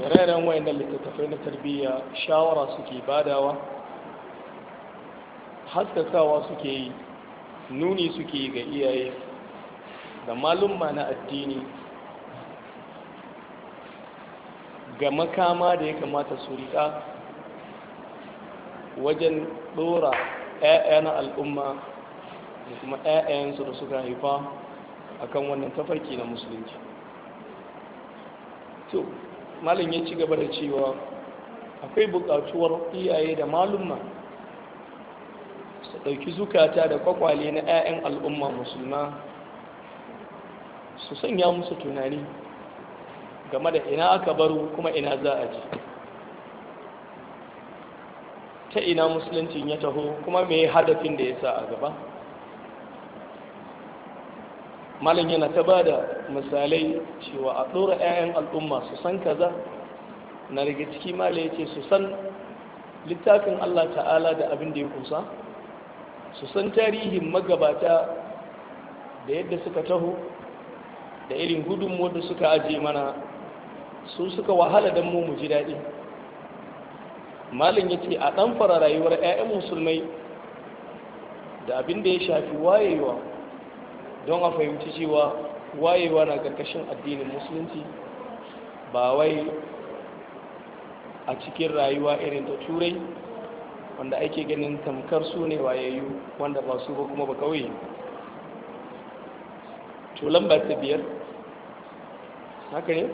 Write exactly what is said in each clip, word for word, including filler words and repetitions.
ire-iren wayannan littattafai na tarbiyya shawara suke badawa, haskakawa suke yi, nuni suke yi ga iyaye da malumma na addini ga makama da ya kamata su riƙa wajen ɗora 'ya'ya na al'umma da kuma 'ya'yansu da suka haifa akan wannan tafarki na musulunci. to malin ya ci gaba da cewa akwai buƙatuwar iyaye da malumma su ɗauki zukata da kwakwale na 'ya'yan al'umma musulma su sanya musu tunani game da ina aka baro kuma ina za a ji, ta ina musuluncin ya taho kuma mai hadafin da ya sa a gaba. malin yana ta ba da misalai cewa a ɗora 'ya'yan al'umma su san kaza na daga ciki malin ya ce su san littafin Allah ta'ala da abin da ya kusa, su san tarihin magabata da yadda suka taho da irin gudunmu da suka aje mana, su suka wahala don mu ji daɗi. malin ya ce a ɗan fara rayuwar 'ya'yan musulmai da abin da ya shafi wayewa don a fahimci cewa wayewa na ƙarƙashin addinin musulunci ba wai a cikin rayuwa irin ta turai wanda ake ganin tamkar su ne wayayyu wanda ba su ba kuma ba kawai. to lamba ta biyar haka ne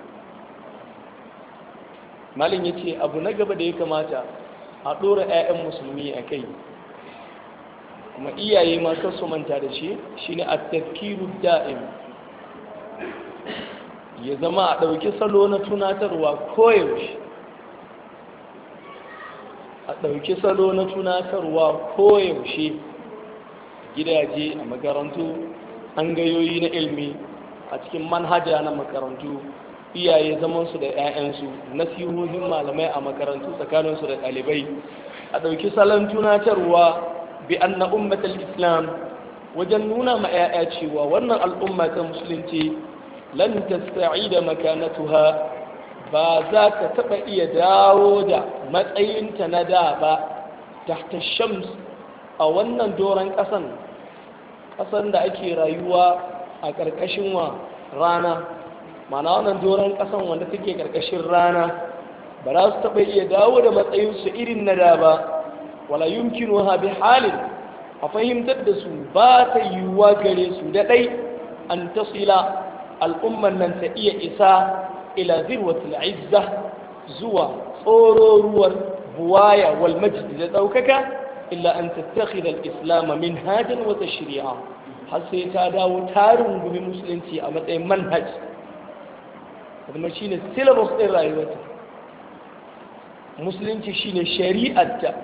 malin ya ce abu na gaba da ya kamata a ɗora 'ya'yan musulmi a kai kuma iyaye masu su manta da shi shine at-tafkiru da'im, ya zama a ɗauki salo na tunatarwa koyaushe a ɗauki salo na tunatarwa koyaushe gidaje a makarantu an gayoyi na ilmi a cikin manhaja na makarantu, iyaye zamansu da 'ya'yansu, nasihohin malamai a makarantu tsakaninsu da ɗalibai, a ɗauki salon tunatarwa bi anna ummatal islam wajen nuna ma 'ya'ya cewa wannan al'umma ta musulunci lan tasta'ida makanatuha ba za ta taba iya dawo da matsayinta na da ba tahta shams a wannan doron kasan kasan da ake rayuwa a karkashin wa rana, mana wannan doron kasan wanda take karkashin rana ba za su taba iya dawo da matsayinsu irin na da ba. wala yumkinuha bi halin a fahimtar da su ba ta yiwuwa gare su da dai an tasila al'umman nan ta iya isa ila zirwatul izza zuwa tsororuwar buwaya wal majd da daukaka illa an tattakhidha al-islam minhajan wa tashri'a, har sai ta dawo tarin gumi musulunci a matsayin manhaj kuma shine syllabus din rayuwarta. musulunci shine shari'arta,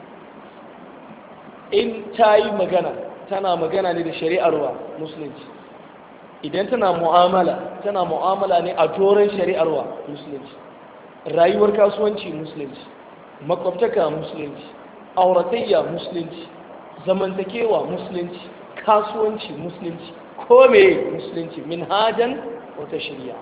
in ta yi magana tana magana ne da shari'ar wa musulunci, idan tana mu'amala tana mu'amala ne a doron shari'ar wa musulunci, rayuwar kasuwanci musulunci, makwabtaka musulunci, auratayya musulunci, zamantakewa musulunci, kasuwanci musulunci, kome musulunci, minhajan wata shari'a.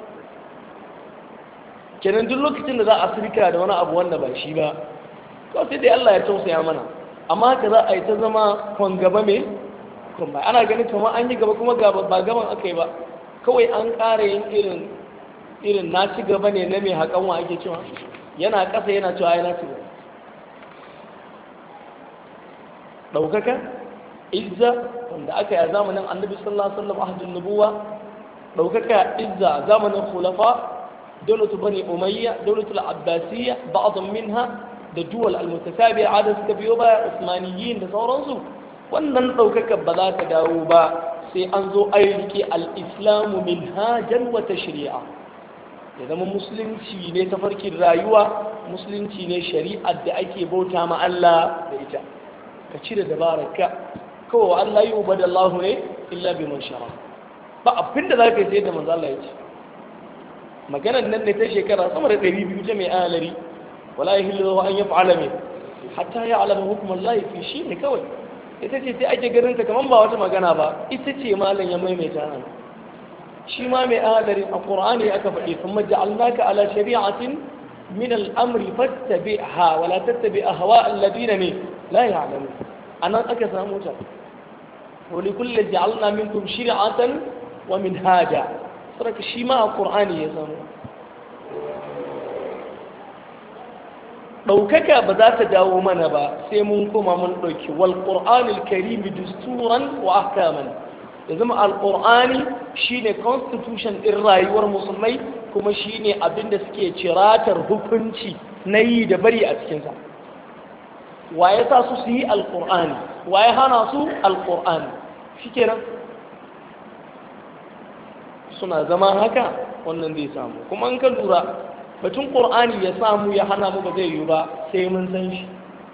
kenan duk lokacin da za a sirka da wani abu wanda ba shi ba kawai sai dai Allah ya tausaya mana, amma haka za a yi ta zama kwan gaba mai kwan bai, ana ganin kamar an yi gaba kuma gaba ba gaban aka yi ba, kawai an ƙara yin irin irin na ci gaba ne na mai haƙanwa ake cewa yana ƙasa yana cewa ya na ci gaba. ɗaukaka izza wanda aka yi a zamanin annabi sallallahu alaihi wasallam ahdun nubuwa, ɗaukaka izza a zamanin khulafa dawlatu bani umayya dawlatu al-abbasiyya ba'dhan minha da duwal al-mutasabi'a da suka biyo baya usmaniyin da sauransu. wannan ɗaukaka ba za ta dawo ba sai an zo ayyuki al-islamu minhajan wa tashri'a, ya zama musulunci ne tafarkin rayuwa, musulunci ne shari'ar da ake bauta ma Allah da ita. ka cire dabararka kawai wa Allah yi ubada Allah ne illa bi man shara, ba abin da za ka yi sai da manzo Allah ya ce. maganar nan ne ta shekara sama da ɗari biyu ta mai alari wala yahillu an yaf'ala min hatta ya'lamu hukm Allah fi shi ne kawai. ita ce sai ake ganin ta kaman ba wata magana ba, ita ce malam ya maimaita nan shi ma mai ahadarin a ƙur'ani aka faɗi kuma ja'alnaka ala shari'atin min al'amri fattabi'ha wa la tattabi' ahwa alladina ne la ya'lamun anan aka samu ta wa li kulli ja'alna minkum shir'atan wa minhaja saraka shi ma a ƙur'ani ya samu ɗaukaka ba za ta dawo mana ba sai mun koma mun ɗauki wal ƙur'anil karimi dusturan wa ahkaman ya zama alƙur'ani shine constitution ɗin rayuwar musulmai kuma shine abin da suke ciratar hukunci na yi da bari a cikinsa wa ya sa su su yi alƙur'ani wa ya hana su alƙur'ani shi kenan suna zama haka wannan zai samu kuma in ka lura batun ƙur'ani ya samu ya hana mu ba zai yi ba sai mun san shi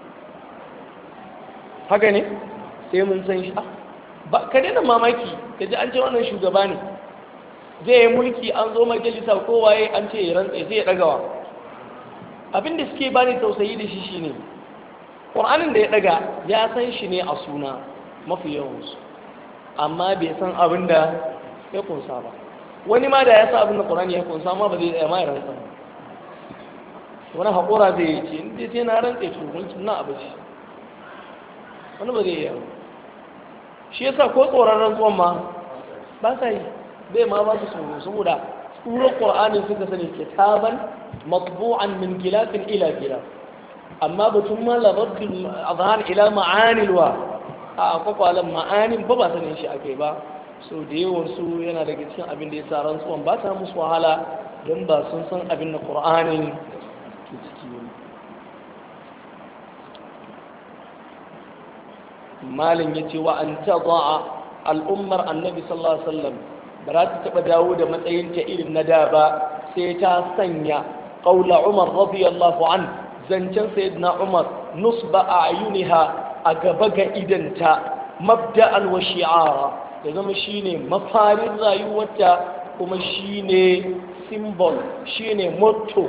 haka ne sai mun san shi ba ka daina mamaki ka ji an ce wannan shugaba ne zai yi mulki an zo majalisa kowaye an ce ya rantsa sai ya ɗagawa abin da suke bani tausayi da shi shine ƙur'anin da ya ɗaga ya san shi ne a suna mafi yawansu amma bai san abin da ya kunsa ba wani ma da ya sa abin da ƙur'ani ya kunsa ma ba zai tsaya ma ya rantsa ba wani haƙura zai yi ce inda sai na rantse shugabancin na abu shi wani ba zai yi yaro shi yasa ko tsoron rantsuwan ma ba sa yi bai ma ba su tsoro saboda tsoron ƙur'anin suka sani kitaban matbu'an min gilafin ila gilaf amma batun ma labarin azhan ila ma'anilwa a kwakwalan ma'anin ba ba sanin shi akai ba so da yawan su yana daga cikin abin da ya sa rantsuwan ba ta musu wahala don ba sun san abin da ƙur'anin malin ya ce wa an taɓa al'ummar annabi sallallahu alaihi wasallam ba za ta taɓa dawo da matsayinta irin na da ba sai ta sanya ƙaula umar radiyallahu an zancen sayyidina umar nusba a ayuniha a gaba ga idanta mabda'an wa shi'ara ya zama shine mafarin rayuwarta kuma shine symbol shine motto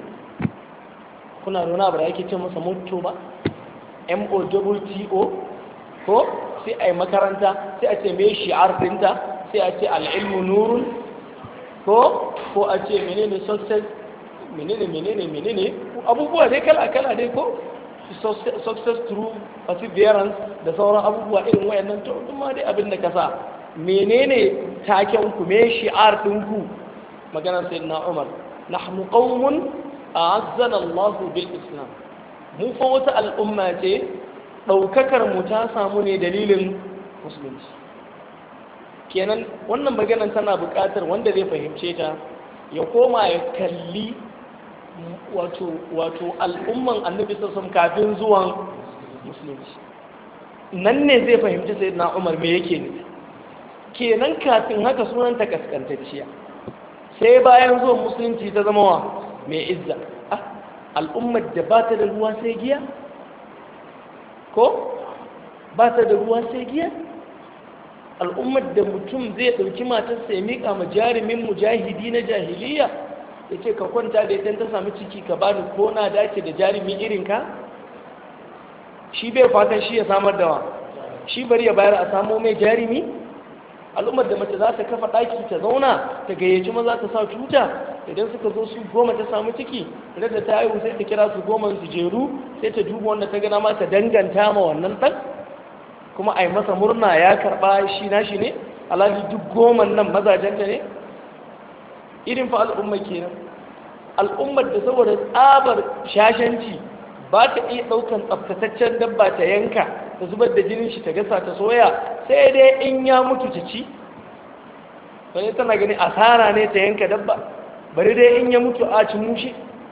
kuna nuna ba da yake ce masa motto ba M O T T O ko sai a yi makaranta sai a ce mai shi'ar ɗinta sai a ce al'ilmu nurun ko ko a ce menene success menene menene menene abubuwa dai kala-kala dai ko success through perseverance da sauran abubuwa irin wayannan to duk ma dai abin da ka sa menene taken ku me shi'ar ɗinku maganar sayyidina Umar nahnu qaumun a'azzana Allah bil Islam mu fa wata al'umma ce daukakar mu ta samu ne dalilin musulunci kenan wannan maganar tana buƙatar wanda zai fahimce ta ya koma ya kalli wato wato al'umman annabi sallallahu alaihi wasallam kafin zuwan musulunci nan ne zai fahimci sayyidina Umar me yake nufi kenan kafin haka sunan ta kaskantacciya sai bayan zuwan musulunci ta zama wa mai izza al'ummar da ba ta da ruwa sai giya ko ba ta da ruwa sai giya al'ummar da mutum zai ɗauki matarsa ya miƙa ma jarumin mujahidi na jahiliya ya ce ka kwanta da idan ta sami ciki ka ba ni ko na dace da jarumin irinka shi bai fatan shi ya samar da wa shi bari ya bayar a samo mai jarumi al'ummar da mace za ta kafa ɗaki ta zauna ta gayyaci maza ta sa tuta idan suka zo su goma ta samu ciki da ta haihu sai ta kira su goma su jeru sai ta duba wanda ta gana ma ta danganta ma wannan ɗan kuma a yi masa murna ya karɓa shi na shi ne alhali duk goman nan mazajenta ne irin fa al'ummar kenan al'ummar da saboda tsabar shashanci ba ta iya ɗaukan tsaftataccen dabba ta yanka ta zubar da jinin shi ta gasa ta soya sai dai in ya mutu ta ci wani tana gani asara ne ta yanka dabba bari dai in ya mutu a ci mushi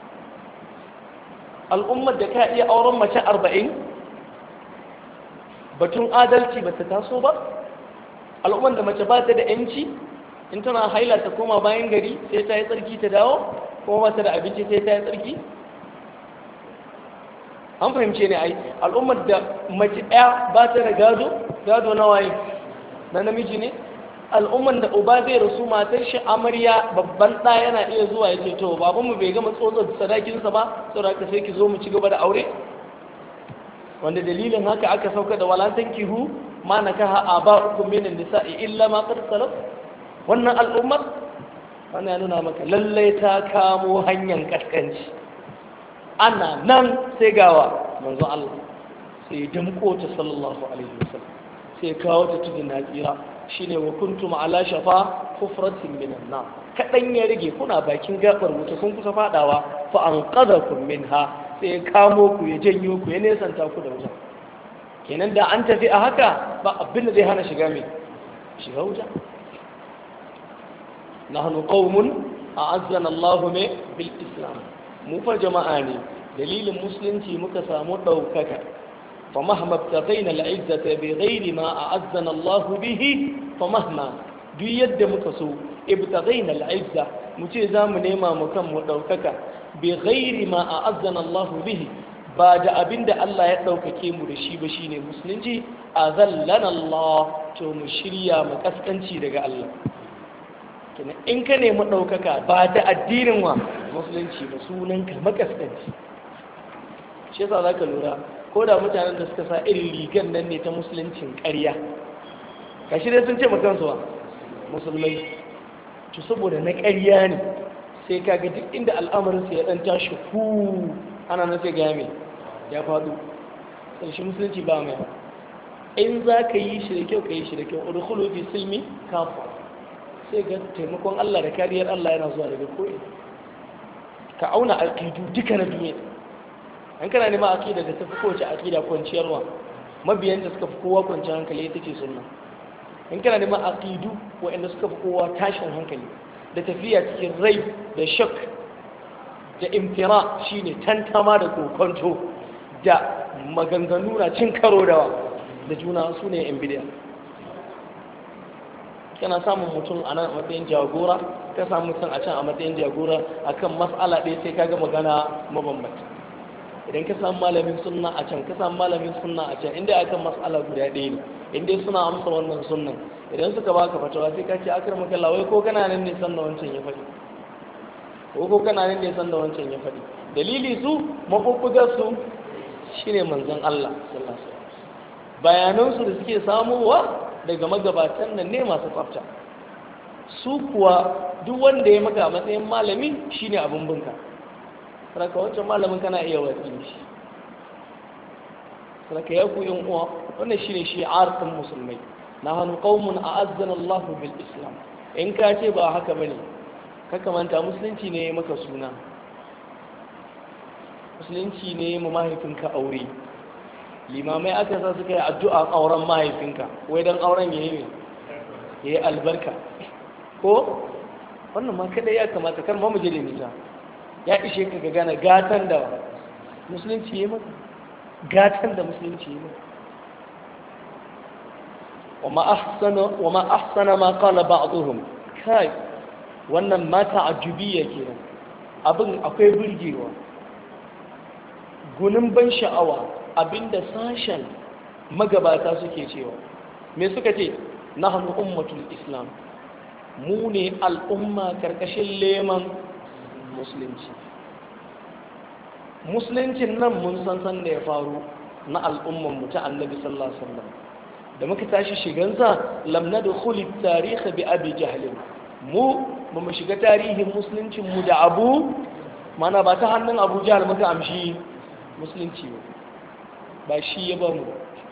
al'ummar da ka iya auren mace arba'in batun adalci ba ta taso ba al'ummar da mace ba ta da yanci in tana haila ta koma bayan gari sai ta yi tsarki ta dawo kuma ba ta da abinci sai ta yi tsarki an fahimce ne ai al'ummar da mace ɗaya ba ta da gado gado na waye na namiji ne al'ummar da uba zai rasu matar shi amarya babban ɗa yana iya zuwa ya ce to babanmu bai gama tsotsar sadakinsa ba saboda haka sai ki zo mu ci gaba da aure wanda dalilin haka aka sauka da walantan kihu ma nakaha aba'ukum min an-nisa'i illa ma qad salaf wannan al'ummar wannan ya nuna maka lallai ta kamo hanyar kaskanci. Ana nan sai gawa manzon Allah sai damko ta sallallahu alaihi wasallam sai kawo ta tudun tsira shine wa kuntum ala shafa hufratin minan nar, kadan ya rage kuna bakin gabar wuta kun kusa fadawa fa anqadhakum minha, sai ya kamo ku ya janyo ku ya nesanta ku da wuta. Kenan da an tafi a haka ba abin da zai hana shiga mai shiga wuta. nahnu qaumun a'azzana Allahu bil islam, mu fa jama'a ne dalilin musulunci muka samu daukaka. fa mahma ibtaghaina al-izzata bi ghairi ma a'azzana Allahu bihi fa mahma, duk yadda muka so ibtaghaina al-izza mu ce zamu nema mu kan mu daukaka bi ghairi ma a'azzana Allahu bihi, ba da abinda Allah ya daukake mu da shi ba shine musulunci, azallana Allah, to mu shirya mu kaskanci daga Allah. Kina in ka nemi ɗaukaka ba da addinin wa musulunci ba, sunanka makaskanci. Shi yasa za ka lura ko da mutanen da suka sa irin rigar nan ne ta musuluncin ƙarya, kashi dai sun ce makansu wa musulmai, to saboda na ƙarya ne sai ka ga duk inda al'amarinsa ya ɗan tashi hu ana nan sai ga mai ya faɗo. Ƙarshen musulunci ba mai, in za ka yi shi da kyau ka yi shi da kyau, udkhulu fi silmi kafa, sai ga taimakon Allah da kariyar Allah yana zuwa daga koyi. Ka auna aqidu duka na duniya, an kana neman aqida da tafi kowace aqida kwanciyarwa, mabiyan da suka fi kowa kwanciyar hankali ita ce sunna. In kana neman aqidu waɗanda suka fi kowa tashin hankali da tafiya cikin rai da shak da imtira, shine tantama da kokonto da maganganu na cin karo da da juna, su ne yan bidiya. Kana samun mutum a nan a matsayin jagora, ka samu mutum a can a matsayin jagora akan mas'ala ɗaya sai ka ga magana mabambanta. Idan ka samu malamin sunna a can, ka samu malamin sunna a can, inda akan mas'ala guda ɗaya ne, inda suna amsa wannan sunnan, idan suka baka fatawa sai ka ce akar maka lawai ko kana nan ne san da wancan ya faɗi, ko ko kana nan ne san da wancan ya faɗi. Dalili su mabubbugar su shine manzon Allah sallallahu alaihi wasallam, bayanan su da suke samuwa daga magabatan nan ne masu tsafta. Su kuwa duk wanda ya maka matsayin malami shine abin binka, saraka wancan malamin kana iya watsi shi. Saraka ya ku yin uwa, wannan shine shi'ar ɗin musulmai, nahnu qaumun a'azzana Allah bil islam. In ka ce ba haka bane, ka kamanta musulunci ne maka suna, musulunci ne mu mahaifinka aure, limamai aka sa suka yi addu'a auren mahaifinka wai don auren ya yi ya yi albarka ko wannan ma kada ya kamata kar mamu jade nisa ya ishe ka gane gatan da musulunci ya maka, gatan da musulunci ya maka. wa ma ahsana ma qala ba'dhum, kai wannan mata ajubiyya kenan, abin akwai burgewa, gunin ban sha'awa, abinda sashen magabata suke cewa. Me suka ce? Nahnu ummatul islam, mu ne al'umma karkashin leman musulunci. Musuluncin nan mun san san da ya faru na al'umman mu ta annabi sallallahu alaihi wasallam, da muka tashi shigansa lam nadkhul at-tarikh bi abi jahl, mu ba mu shiga tarihin musuluncin mu da abu mana ba ta hannun abu jahl muka amshi musulunci ba, ba shi ya ba mu.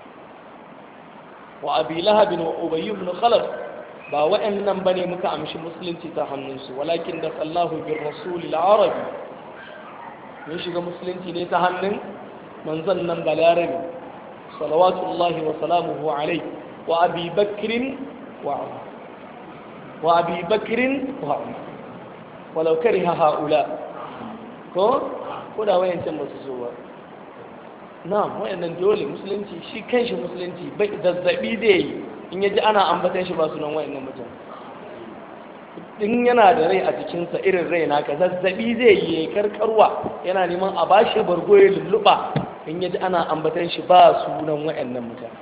wa abi lahab wa ubay ibn khalaf, ba wa'annan bane muka amshi musulunci ta hannunsu, walakin da sallahu bir rasul al-arabi, mun shiga musulunci ne ta hannun manzon nan balarabi salawatullahi wa salamuhu alayhi, wa abi bakr wa umar wa abi bakr wa umar walau kariha haula, ko ko da wayancan ba su zo ba. Na'am, wayannan dole musulunci shi kanshi musulunci bai zazzabi da yi in yaji ana ambatan shi ba sunan wayannan mutane. In yana da rai a jikinsa irin rai naka, zazzabi zai yi karkarwa yana neman a bashi bargo ya lulluɓa in yaji ana ambatan shi ba sunan wayannan mutane.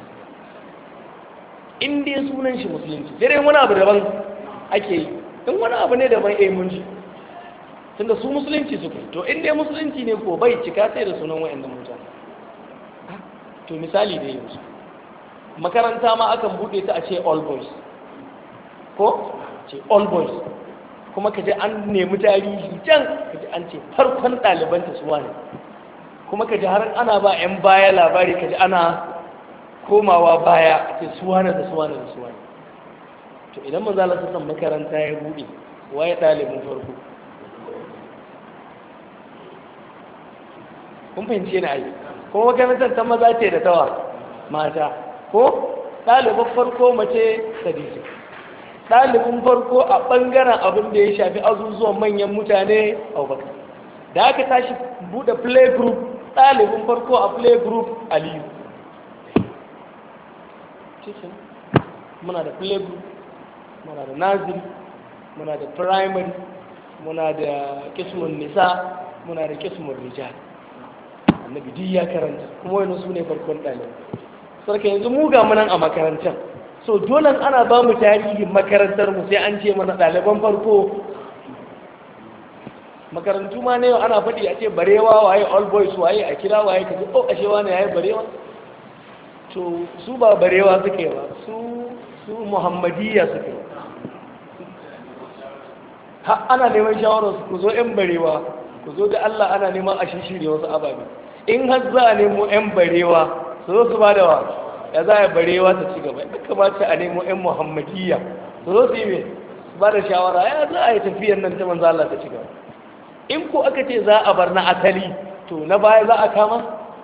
In dai sunan shi musulunci, dai wani abu daban ake yi, in wani abu ne daban eh mun ji, tunda su musulunci suka, to in dai musulunci ne ko bai cika sai da sunan wayannan mutane. To misali da yanzu makaranta ma akan bude ta a ce all boys ko ce all boys, kuma ka ji an nemi tarihi can ka ji an ce farkon ɗalibanta suwa ne, kuma ka ji har ana ba 'yan baya labari ka ji ana komawa baya a ce suwa ne da suwa ne da suwa ne. To idan manzo Allah san makaranta ya buɗe waye ɗalibin farko? kun fahimci ne ai, kuma makarantar ta maza ce da tawa mata, ko ɗalibin farko mace Khadija, ɗalibin farko a ɓangaren abin da ya shafi azuzuwan manyan mutane Abubakar. Da aka tashi buɗe play group, ɗalibin farko a play group Aliyu. Cikin muna da play group, muna da naziri, muna da primary, muna da kismun nisa, muna da kismun rijal. Annabi duk ya karanta, kuma wani su ne farkon ɗalibi. Sarka yanzu mu ga munan a makarantar, so dole ana ba mu tarihin makarantar mu sai an ce mana ɗaliban farko. Makarantu ma ne ana faɗi a ce barewa waye, all boys waye, a kira waye, ka ji oh ashe wani yayi barewa. To su ba barewa suke ba, su su muhammadiyya suke. Ha ana neman shawarar su, ku zo yan barewa, ku zo da Allah ana neman a shishire wasu ababe. In har za a nemo yan barewa su zo su ba da wa ya za a barewa ta ci gaba, ya kamata a nemo yan muhammadiyya su zo su yi mai su ba da shawara ya za a yi tafiyar nan ta manzo Allah ta ci gaba. In ko aka ce za a bar na asali to na baya za a kama.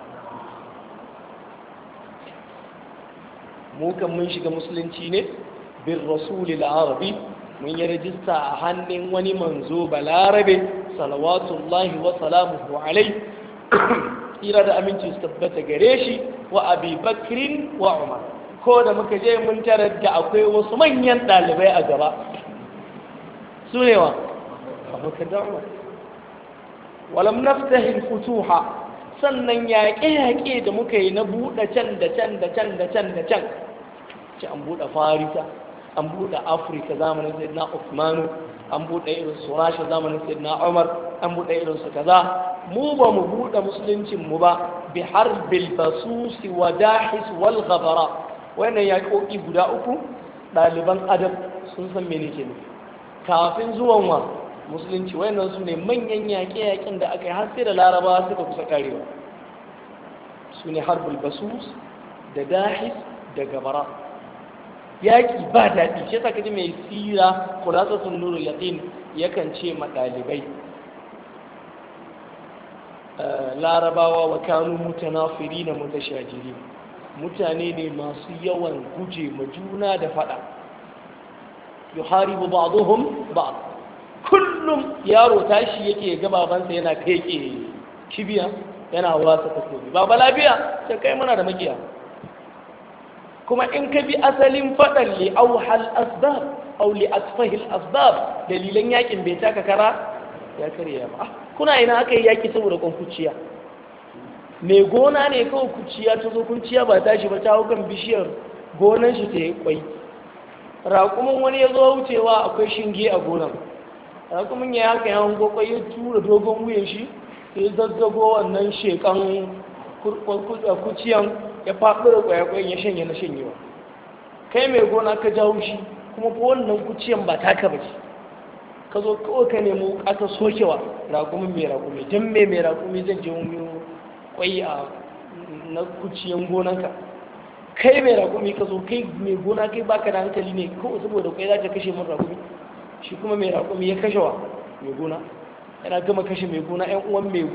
mu kan mun shiga musulunci ne bin rasulil arabi, mun yi rajista a hannun wani manzo balarabe salawatullahi wa salamuhu alai, tsira da aminci su tabbata gare shi, wa abi bakrin wa umar. Ko da muka je mun tarar da akwai wasu manyan ɗalibai a gaba, su ne wa abokan da umar. Walam naftahin futuha, sannan yaƙe-yaƙe da muka yi na buɗe can da can da can da can da can, ce an buɗe farisa, an buɗe afirka zamanin sayyidina usmanu, an buɗe irin su rasha zamanin sayyidina umar, an buɗe irin su kaza. Mu ba mu buɗe musuluncin mu ba bi harbil basusi wa dahis wal ghabara. Wannan yaƙoƙi guda uku ɗaliban adab sun san mene ke nufi kafin zuwan wa musulunci. Wannan su ne manyan yaƙe-yaƙen da aka yi har sai da larabawa suka kusa karewa. Su ne harbul basus da dahis da gabara. Yaƙi ba daɗi, ce ta kaji mai sira kulasa sun nuru yaƙin yakan ce ma ɗalibai larabawa wa kanu mutanafiri na mutashajiri, mutane ne masu yawan guje ma juna da faɗa. yuharibu ba'dhum ba'd, kullum yaro tashi yake ga babansa yana keke kibiya yana wasa takobi, baba lafiya sai kai muna da makiya. kuma in ka bi asalin faɗan li auhal asbab aw li asfahil asbab, dalilan yakin bai taka kara ya karya ba. Kuna ina aka yi yaki saboda kwankuciya? mai gona ne kawai kuciya ta zo, kuciya ba tashi ba ta hau kan bishiyar gonan shi ta yi kwai. Raƙumin wani ya zo wucewa akwai shinge a gonan, raƙumin ya haka yawon kwakwai ya tura dogon wuyan shi ya zazzago wannan shekan kuciyan ya faɗi da kwayakwayin ya shanye na shanyewa. Kai mai gona ka jawo shi kuma ko wannan kuciyan ba taka ba ce, ka zo kawai ka nemo ƙasa sokewa raƙumin mai raƙumi. Don mai mai raƙumi zan je wani kwai a na kuciyan gonanka? Kai mai raƙumi ka zo, kai mai gona kai baka da hankali ne kawai saboda kwai za ta kashe min raƙumi. Shi kuma mai raƙumi ya kashe wa mai gona, yana gama kashe mai gona ‘yan uwan mai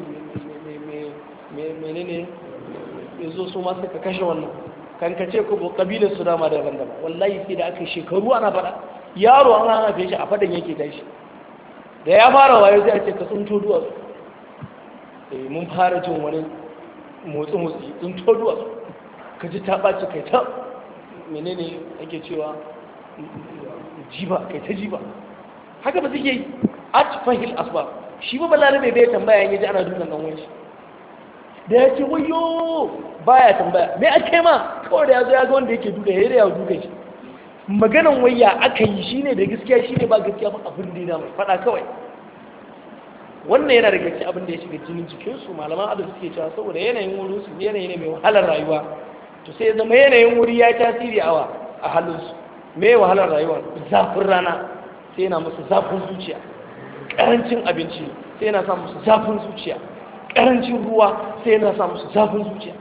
menene ya zo su masu ka kashe wannan kan ka ce ko kabilar su dama daban-daban. Wallahi sai da aka shekaru ana faɗa, yaro an hana shi a faɗin yake tashi, da ya fara wayo zai ce ka tsunto duwatsu. Mun fara jin wani motsi-motsi tsunto duwatsu, ka ji ta ɓaci kai ta menene ake cewa jiba, kai ta jiba. Haka ba suke yi atfahil asbab. Shi ba balarabe bai tambaya yaji ana dukan dan wani, da ya ce wayo baya tambaya me ake ma, kawai da ya zo ya ga wanda yake duka ya ya duka shi. Maganan wayya aka yi shine da gaskiya shine ba gaskiya ba abin da yana mai fada kawai. Wannan yana daga cikin abin da ya shiga jinin jikinsu. Malaman adab suke cewa saboda yanayin wurin su yanayi ne mai wahalar rayuwa, to sai zama yanayin wuri ya tasiri awa a halinsu. Me wahalar rayuwa? Zafin rana. sai yana musu zafin zuciya. Ƙarancin abinci sai yana sa musu zafin zuciya. Ƙarancin ruwa sai yana sa musu zafin zuciya.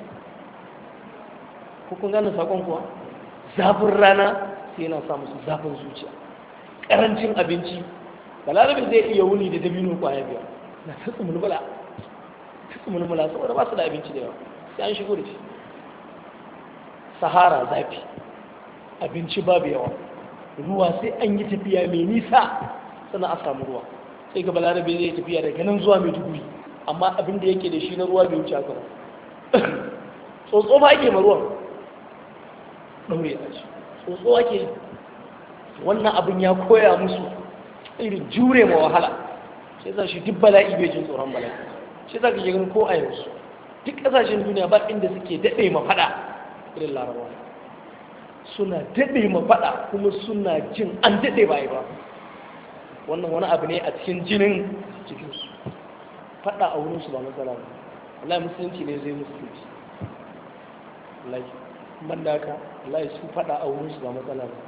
Ko kun gane sakon kuwa? Zafin rana sai yana sa musu zafin zuciya. Ƙarancin abinci, balarabe zai iya wuni da dabino kwaya biyar na tatsu mulmula tatsu mulmula saboda ba su da abinci da yawa sai an shigo da shi. Sahara zafi, abinci babu yawa, ruwa sai an yi tafiya mai nisa sannan a samu ruwa. Sai ga balarabe zai tafiya daga nan zuwa mai duguri, amma abin da yake da shi na ruwa bai wuce haka ba. Tsotso ba ake ma ruwan ɗaure a shi, tsotso ake. Wannan abin ya koya musu irin jure ma wahala. Sai za shi duk bala'i bai jin tsoron bala'i. Sai za ka yi ko a yanzu duk ƙasashen duniya ba inda suke daɗe ma faɗa irin larabawa. Suna daɗe ma faɗa kuma suna jin an daɗe ba yi ba. Wannan wani abu ne a cikin jinin cikinsu. Faɗa a wurinsu ba matsala ba. Wallahi musulunci ne zai musulunci. Wallahi man da haka wallahi su faɗa a wurinsu ba matsala ba.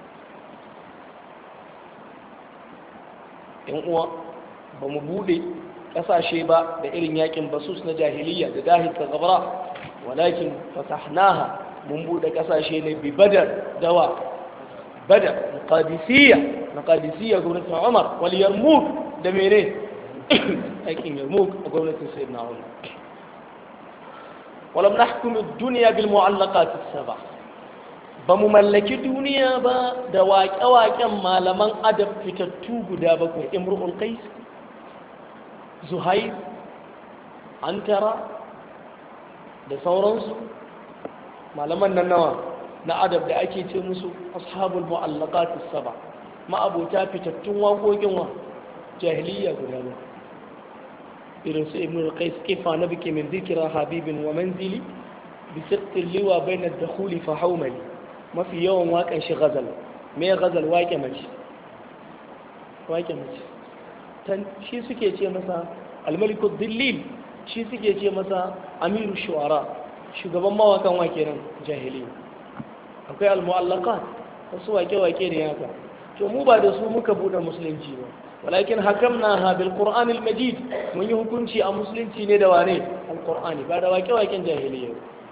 ‘Yan uwa ba mu buɗe ƙasashe ba da irin yakin basus na jahiliya da dahil ta zabara, walakin fatahnaha mun buɗe ƙasashe ne bi badar dawa badar na qadisiyya na qadisiyya gwamnatin Umar wal Yarmouk da mene aikin Yarmouk a gwamnatin Sayyidina Umar. Walam nahkum ad-dunya bil mu'allaqat as-sab'a, ba mu mallaki duniya ba da waƙe-waƙen malaman adab fitattu guda bakwai: Imru'ul Qais, Zuhair, Antara da sauransu. Malaman nan nawa na adab da ake ce musu ashabul mu'allaqat as-sab'a, ma'abota fitattun waƙoƙin wa jahiliya guda bakwai. Irin su Imru'ul Qais, kifa nabki min dhikra habibin wa manzili bi sitti liwa bayna ad-dukhuli fa hawmali. Mafi yawan waƙan shi ghazal. Me ghazal? waƙe mace waƙe mace tan shi suke ce masa al-maliku dhillil, shi suke ce masa amiru shu'ara, shugaban mawakan wake nan jahiliya. Akwai al-mu'allaqat, wasu waƙe-waƙe ne haka. To mu ba da su muka buɗe musulunci ba, walakin hakamna bil qur'an al-majid, mun yi hukunci a musulunci ne da wane? al-qur'ani, ba da waƙe-waƙen jahiliya.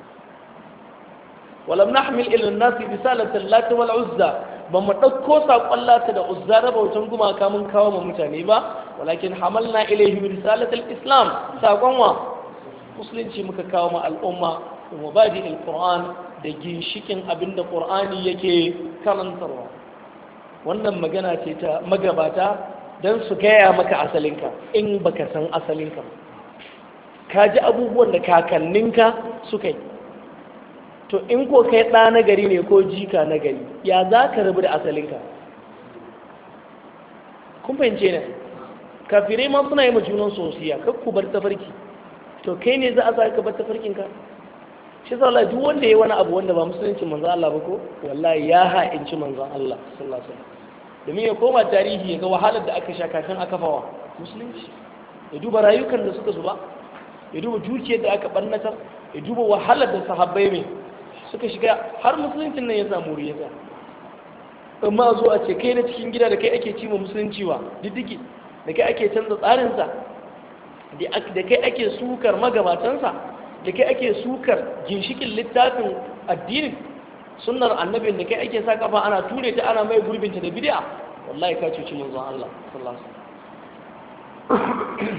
ولم نحمل إلى الناس رسالة اللات والعزى بما تكو ساقوا اللات دا عزى ربا كما كامن كاوما متانيبا ولكن حملنا إليهم رسالة الإسلام ساقوا مسلم شمك كاوما الأمة ومبادئ القرآن دا جنشكين أبن دا قرآني يكي كالن تروا. wannan magana ce ta magabata don su gaya maka asalinka in baka san asalinka, ka ji abubuwan da kakanninka suka yi. To in ko kai ɗa na gari ne ko jika na gari, ya za ka rabu da asalinka? Kun fahimce ne? Kafirai ma suna yi ma junan sosiya, kar ku bar tafarki. To kai ne za a sa ka bar tafarkinka? Shi sa Allah duk wanda ya wani abu wanda ba musulunci manzon Allah ba ko, wallahi ya ha'inci manzon Allah sallallahu alaihi wasallam. Domin ya koma tarihi ya ga wahalar da aka sha kafin aka fawa musulunci. Ya duba rayukan da suka zuba, ya duba dukiyar da aka barnatar, ya duba wahalar da sahabbai mai suka shiga har musuluncin nan ya samu riyata. Amma zo a ce kai na cikin gida da kai ake cima musulunci wa diddigi, da kai ake canza tsarinsa, da kai ake sukar magabatansa, da kai ake sukar ginshikin littafin addinin sunnar annabin, da kai ake sa kafa ana ture ta ana mai gurbinta da bid'a. Wallahi ka cuci manzon Allah sallallahu alaihi wasallam.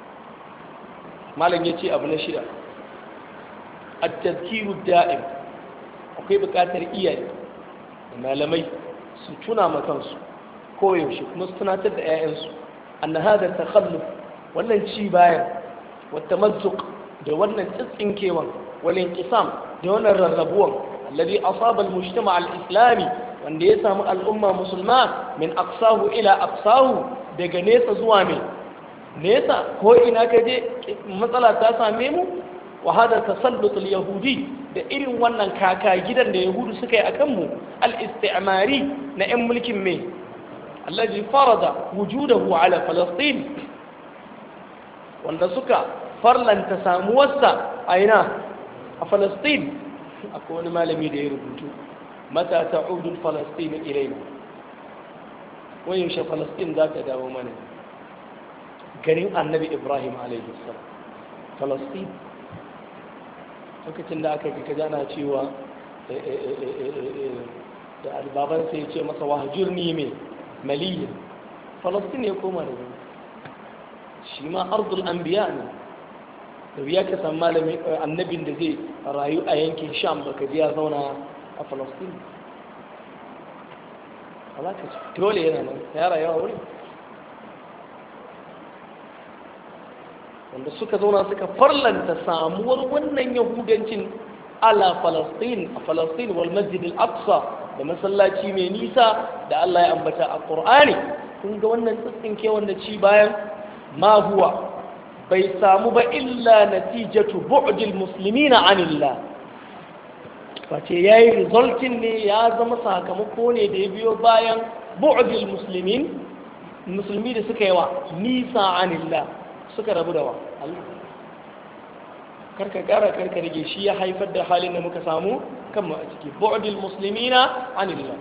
Malam yace abu na shida, at-tadhkiru da'im. Akwai buƙatar iyaye da malamai su tuna ma kansu koyaushe kuma su tunatar da 'ya'yansu anna hada takhalluf, wannan ci bayan wata mazzuk da wannan tsitsinkewan wal inqisam da wannan rarrabuwan alladhi asaba al-mujtama' al-islami, wanda ya samu al'umma musulma min aqsahu ila aqsahu, daga nesa zuwa me nesa, ko ina kaje matsala ta same mu. Wa hada tasallut al-yahudi, da irin wannan kaka gidan da yahudu suka yi akan mu, al-istimari na yan mulkin me allazi farada wujudahu ala falastin, wanda suka farlanta samuwarsa a ina a falastin. Akwai wani malami da ya rubutu mata ta'udu falastin ilaina, wani yaushe falastin za ta dawo mana garin annabi ibrahim alaihi salam falastin lokacin da aka yi kaji ana cewa da albaban sai ce masa wahajurni mai maliya falastin ya koma da gani shi ma ardul anbiya ne da biya ka san malamin annabin da zai rayu a yankin sham baka ji ya zauna a falastin alaka ce dole yana nan ya rayuwa wuri wanda suka zauna suka farlanta samuwar wannan yahudancin ala falastin a falastin wal masjid al-aqsa da masallaci mai nisa da Allah ya ambata a Qur'ani kun ga wannan tsinke wanda ci bayan ma huwa bai samu ba illa natijatu bu'dil muslimina anillah wace yayi resulting ne ya zama sakamako ne da ya biyo bayan bu'dil muslimin musulmi da suka yi wa nisa anillah suka rabu da wa Allah karka kara karka rage shi ya haifar da halin da muka samu kanmu a ciki bu'dil muslimina anillah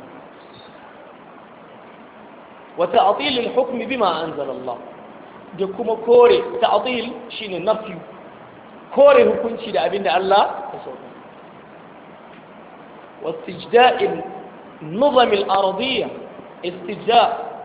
wa ta'til al-hukm bima anzala Allah da kuma kore ta'til shine nafi kore hukunci da abinda Allah ya sauka wa istijda' an-nizam al-ardiyya istijda'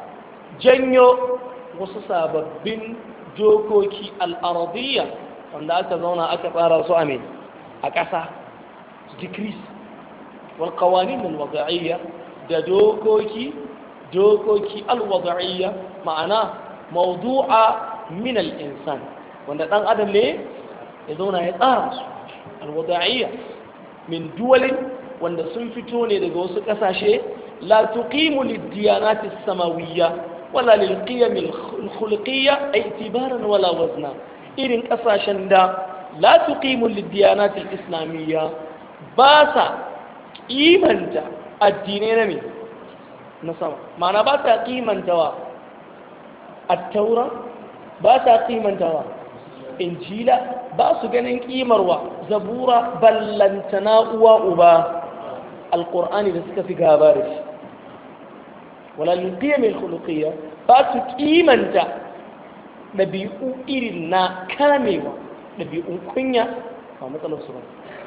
janyo wasu sababbin dokoki al-ardiyya wanda aka zauna aka tsara su a mai a ƙasa decrees wal qawanin al-wad'iyya da dokoki dokoki al-wad'iyya ma'ana mawdu'a min al-insan wanda dan adam ne ya zauna ya tsara su al-wad'iyya min duwalin wanda sun fito ne daga wasu ƙasashe la tuqimu lid-diyanati as-samawiyya wala lil-qiyam al-khuluqiyya i'tibaran wala wazna irin kasashen da la tuqimu lid-diyanat al-islamiyya ba sa kimanta addinai na me na sama ma'ana ba sa kimantawa at-taura ba sa kimantawa injila ba su ganin kimarwa zabura ballantana uwa uba alqur'ani da suka fi gaba da shi wala lil-qiyam al-khuluqiyya ba su kimanta ɗabi'u irin na kamewa ɗabi'un kunya ba matsalar su ba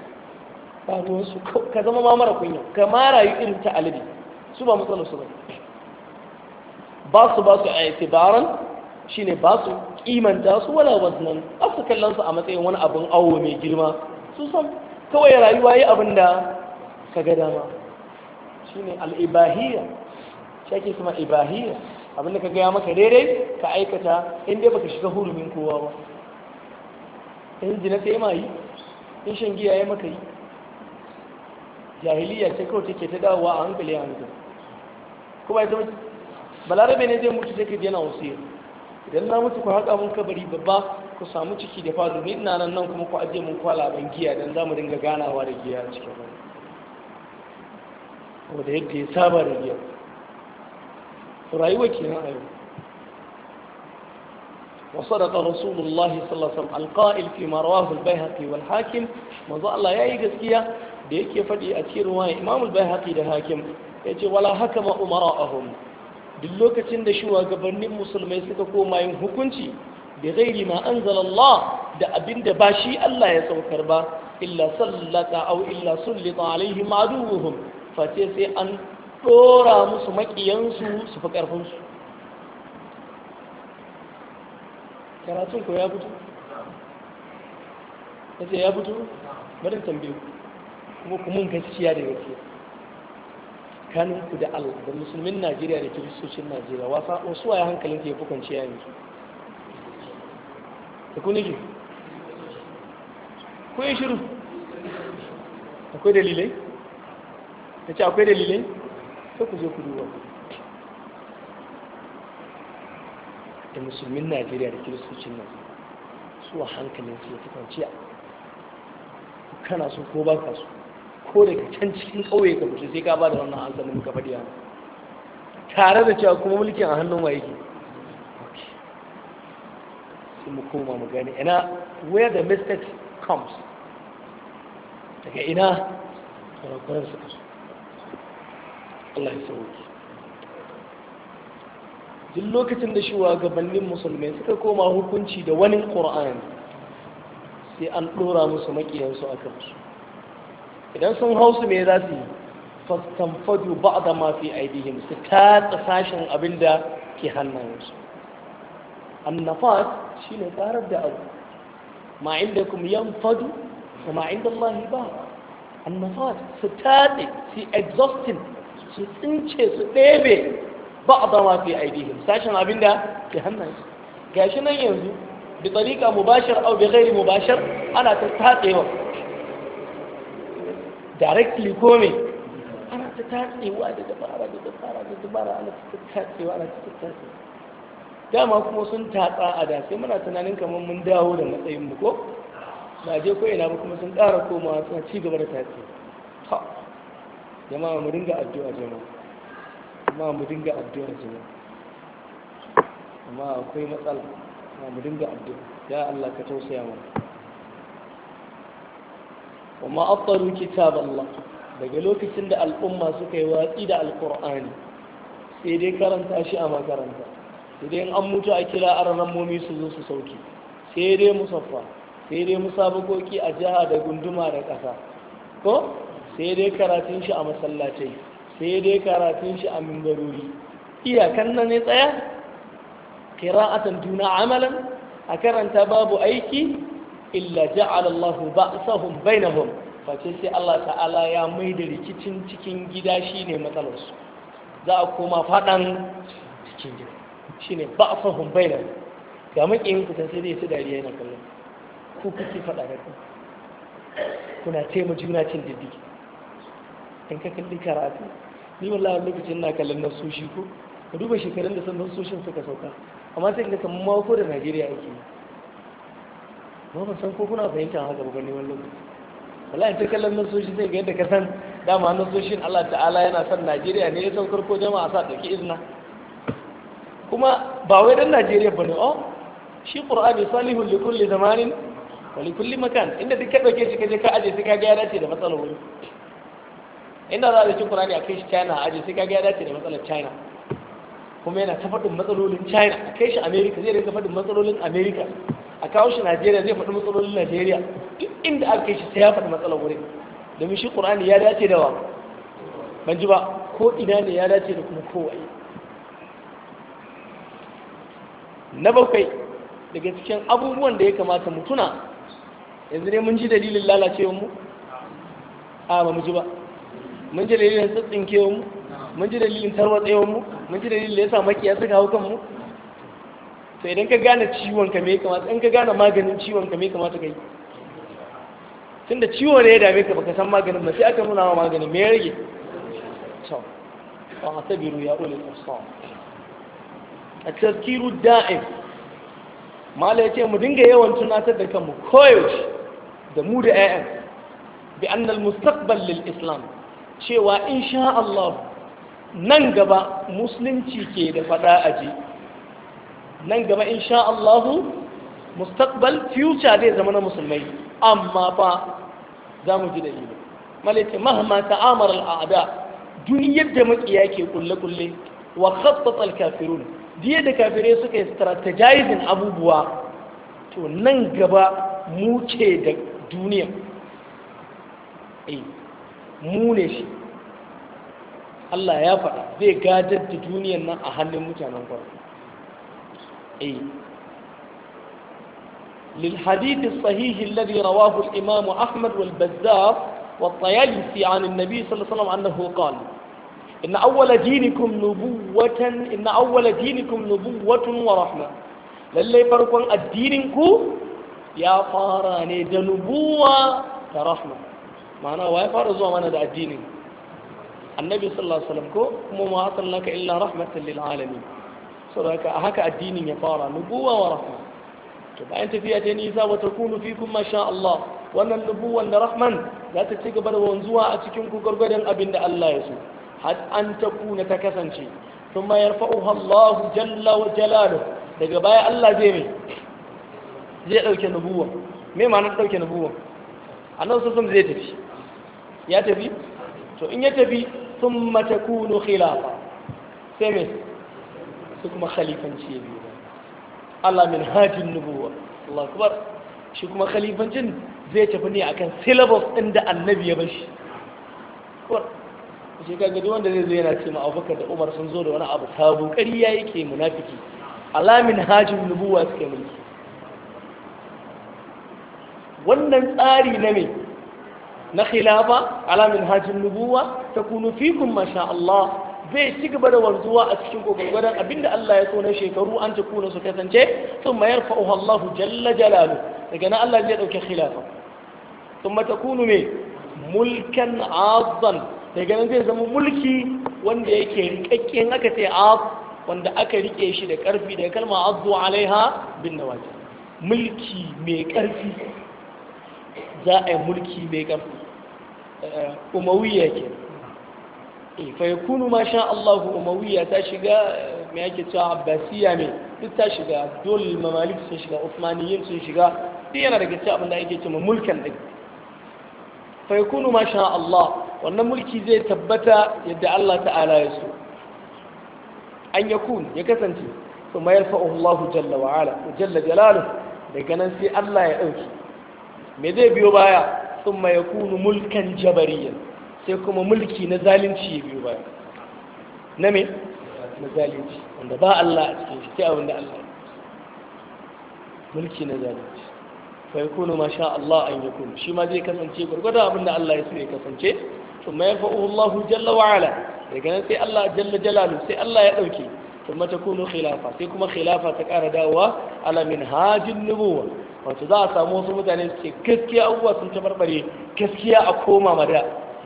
ba ruwansu ka zama ma mara kunya ka ma rayu irin ta alade su ba matsalar su ba ba su ba su a itibaran shi ne ba su kimanta su wala wasnan ba su kallon su a matsayin wani abin awo mai girma su san kawai rayuwa yi abin da ka ga dama shi ne al'ibahiyya shi ake kuma ibahiyya abinda ka gaya maka daidai ka aikata inda baka shiga hurumin kowa ba in jina sai ma yi in shan giya ya maka yi jahiliya ce kawai take ta dawowa a hankali a hankali kuma ya zama balarabe ne zai mutu sai ka yana wasu idan na mutu ku haƙa mun kabari babba ku samu ciki da fado ni ina nan nan kuma ku ajiye mun kwala ban giya dan za mu dinga ganawa da giya a cikin wani wanda yadda ya saba da giya rayuwa kenan a yau وصدق رسول الله صلى الله عليه وسلم القائل فيما رواه البيهقي والحاكم manzo Allah yayi gaskiya da yake fadi a cikin ruwaya Imam al-Baihaqi da Hakim yace wala hakama umara'ahum duk lokacin da shugabannin musulmai suka koma yin hukunci bi ghairi ma anzala Allah da abinda ba shi Allah ya saukar ba illa sallata aw illa sullita alaihim aduwwuhum fa sai an dora musu makiyansu su fi karfinsu karatun ko ya fito ya ce ya fito barin tambaye kuma kuma gaskiya da gaskiya kaninku da Allah da musulmin Najeriya da kiristocin Najeriya wasu waye hankalin ke fukan ciya yanzu da ku nake ko yi shiru akwai dalilai ya ce akwai dalilai sai ku je ku duba da musulmin Najeriya da kiristocin Najeriya su a hankalin su ya fi kwanciya kana so ko ba ka so ko daga can cikin ƙauye ka fito sai ka ba da wannan hankalin ka faɗi yana tare da cewa kuma mulkin a hannun wa yake sai mu koma mu gani ina where the mistake comes daga ina kurakuran su kasu Allah ya sauki duk lokacin da shugabannin musulmai suka koma hukunci da wani ƙur'ani sai an ɗora musu maƙiyansu a kansu idan sun hausu me za su yi fastanfadu ba da mafi aidihim su tatsa sashen abin da ke hannayensu annafat shi ne ƙarar da abu ma inda kuma yan fadu da ma inda Allah ba annafat su tatse su exhausting su tsince su ɗebe ba da mafi aidihim sashen abin da ke hannayensu gashi nan yanzu bi tsarika mubashir au bi ghairi mubashir ana ta tatsewa directly ko me ana ta tatsewa da dabara da dabara da dabara ana ta tatsewa ana ta tatsewa dama kuma sun tatsa a da sai muna tunanin kamar mun dawo da matsayin mu ko ba je ko ina ba kuma sun ƙara komawa suna ci gaba da tatse ha jama'a mu dinga addu'a jama'a amma mu dinga addu'a jama'a amma akwai matsala amma mu dinga addu'a ya Allah ka tausaya mana wa ma afdalu kitab Allah daga lokacin da al'umma suka yi watsi da alqur'ani sai dai karanta shi a makaranta sai dai an mutu a kira arrammomi su zo su sauki sai dai musaffa sai dai musabakoki a jiha da gunduma da ƙasa ko sai dai karatun shi a masallatai sai dai karatun shi a mimbarori iyakan nan ne tsaya qira'atan duna amalan a karanta babu aiki illa ja'ala Allahu ba'sahum bainahum face sai Allah ta'ala ya mai da rikicin cikin gida shine matsalar su za a koma fadan cikin gida shine ba'sahum bainahum ga makiyin ku sai dai su dariya yana kallon ku kuke fada da ku kuna taima juna cin diddiki in ka kalli karatu ni wallahi lokacin na kallon nasoshi ko ka duba shekarun da san nasoshin suka sauka amma sai ka kamar mako da Najeriya ake yi ba ban san ko kuna fahimtar haka ba ne wani lokaci wallahi ta kallon nasoshi sai ga yadda ka san dama nasoshin Allah ta'ala yana son Najeriya ne ya saukar ko jama'a sa dauki izina kuma ba wai dan Najeriya bane oh shi Qur'ani salihul li kulli zamanin wa li kulli makan inda duk ka dauke shi kaje ka aje sai ka ga ya dace da matsalar wuri inda za a dauki Qur'ani a kai shi China a aje sai ka ga ya dace da matsalar China kuma yana ta faɗin matsalolin China a kai shi America zai rinka faɗin matsalolin America a kawo shi Najeriya zai faɗi matsalolin Najeriya duk inda aka kai shi sai ya faɗi matsalar wurin domin shi Qur'ani ya dace da wa ban ji ba ko ina ne ya dace da kuma kowaye na bakwai daga cikin abubuwan da ya kamata mu tuna yanzu ne mun ji dalilin lalacewar mu a ba mu ji ba mun ji dalilin tsinkewar mu mun ji dalilin tarwatsewar mu mun ji dalilin da ya sa makiya suka hau kan mu to idan ka gane ciwon ka me kamata in ka gane maganin ciwon ka me kamata kai tunda ciwo ne ya dame ka baka san maganin ba sai aka nuna wa maganin me ya rage to wa asabiru ya ulil absar at-tazkiru da'im mala yace mu dinga yawan tunatar da kanmu koyaushe da mu da ayyan bi anna al-mustaqbal lil islam cewa insha Allah nan gaba musulunci ke da fada aji nan gaba insha Allahu mustaqbal future zai zama na musulmai amma fa za mu ji dalili malaita mahma ta'amara al'ada duniyar da makiya ke kulle kulle wa khattata al-kafirun diya da kafirai suka yi strategizing abubuwa to nan gaba mu ce da duniya eh mu ne shi Allah ya faɗa zai gadar da duniyar nan a hannun mutanen farko إيه. للحديث الصحيح الذي رواه الإمام أحمد والبزار والطيالسي عن النبي صلى الله عليه وسلم أنه قال إن أول دينكم نبوة إن أول دينكم نبوة ورحمة للي فرقون الدينكم يا فاراني دنبوة ورحمة معنى ويا فارزوا من هذا الدين النبي صلى الله عليه وسلم كو وما أرسلناك إلا رحمة للعالمين saboda haka addinin ya fara nubuwa wa rahma to bayan tafiya ta nisa wa takunu fikum ma sha Allah wannan nubuwan da rahman za ta ci gaba da wanzuwa a cikin ku gargadan abin da Allah ya so har an takuna ta kasance kuma yarfa'uha Allah jalla wa jalaluhu daga baya Allah zai mai zai dauke nubuwa me ma'anar dauke nubuwa annabi sallallahu zai tafi ya tafi to in ya tafi thumma takunu khilafa sai me sai kuma khalifanci ya biyo Allah min hajin nubuwa Allah akbar shi kuma khalifancin zai tafi ne akan syllabus ɗin da annabi ya bashi shi ka gadi wanda zai zo yana ce ma Abubakar da Umar sun zo da wani abu sabo ƙarya yake munafiki Allah min hajin nubuwa suke mulki wannan tsari na me na khilafa ala min hajin nubuwa takunu fikum masha Allah zai ci gaba da wanzuwa a cikin gogagwadon abinda Allah ya so na shekaru an ta kuna su kasance sun mayar fa'uha Allah jalla jalalu daga nan Allah zai ɗauki khilafa sun mata kunu mai mulkan azan daga nan zai zama mulki wanda yake rikakken aka ce az wanda aka rike shi da ƙarfi daga kalma azu alaiha bin nawaji mulki mai ƙarfi za a yi mulki mai ƙarfi umawiyya ke fa yakunu ma sha Allah umawiyya ta shiga me yake cewa abbasiyya ne duk ta shiga dole mamalik sun shiga usmaniyyin sun shiga duk yana daga cikin abin da yake cewa mulkan din fa yakunu ma sha Allah wannan mulki zai tabbata yadda Allah ta'ala ya so an yakun ya kasance kuma yarfa'u Allah jalla wa ala jalla jalaluhu daga nan sai Allah ya dauki me zai biyo baya thumma yakunu mulkan jabariyan sai kuma mulki na zalunci ya biyo baya na me na zalunci wanda ba Allah a cikin shi sai abin da Allah mulki na zalunci fa yakunu ma sha Allah an yakun shi ma zai kasance gurgurda abin da Allah ya so ya kasance thumma yarfa'u Allah jalla wa ala daga nan sai Allah jalla jalaluhu sai Allah ya dauke thumma takunu khilafa sai kuma khilafa ta ƙara dawowa ala minhajin nubuwa wato za a samu wasu mutane su ce gaskiya abubuwa sun tabarbare gaskiya a koma mada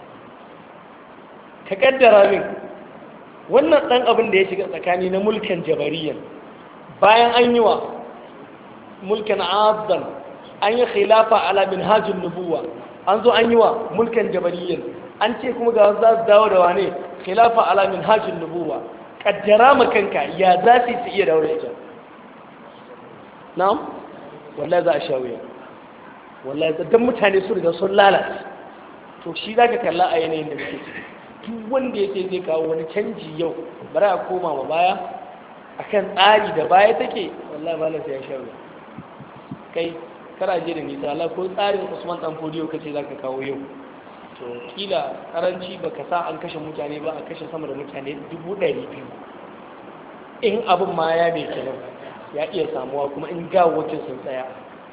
ka kaddara min wannan dan abin da ya shiga tsakani na mulkan jabariyan bayan an yi wa mulkan azan an yi khilafa ala minhajin nubuwa an zo an yi wa mulkan jabariyan an ce kuma ga za su dawo da wane khilafa ala minhajin nubuwa kaddara ma kanka ya za su iya dawo da ita na'am wallahi za a sha wuya wallahi dan mutane su riga sun lalace to shi zaka kalla a yanayin da muke ciki duk wanda yake zai kawo wani canji yau bari a koma ma baya akan tsari da baya take wallahi malam sai ya sha wuya kai kara je da nisa Allah ko tsarin Usman dan Fodiyo kace zaka kawo yau to kila karanci baka sa an kashe mutane ba a kashe sama da mutane dubu ɗari biyu in abin ma ya bai kenan ya iya samuwa kuma in gawawacin sun tsaya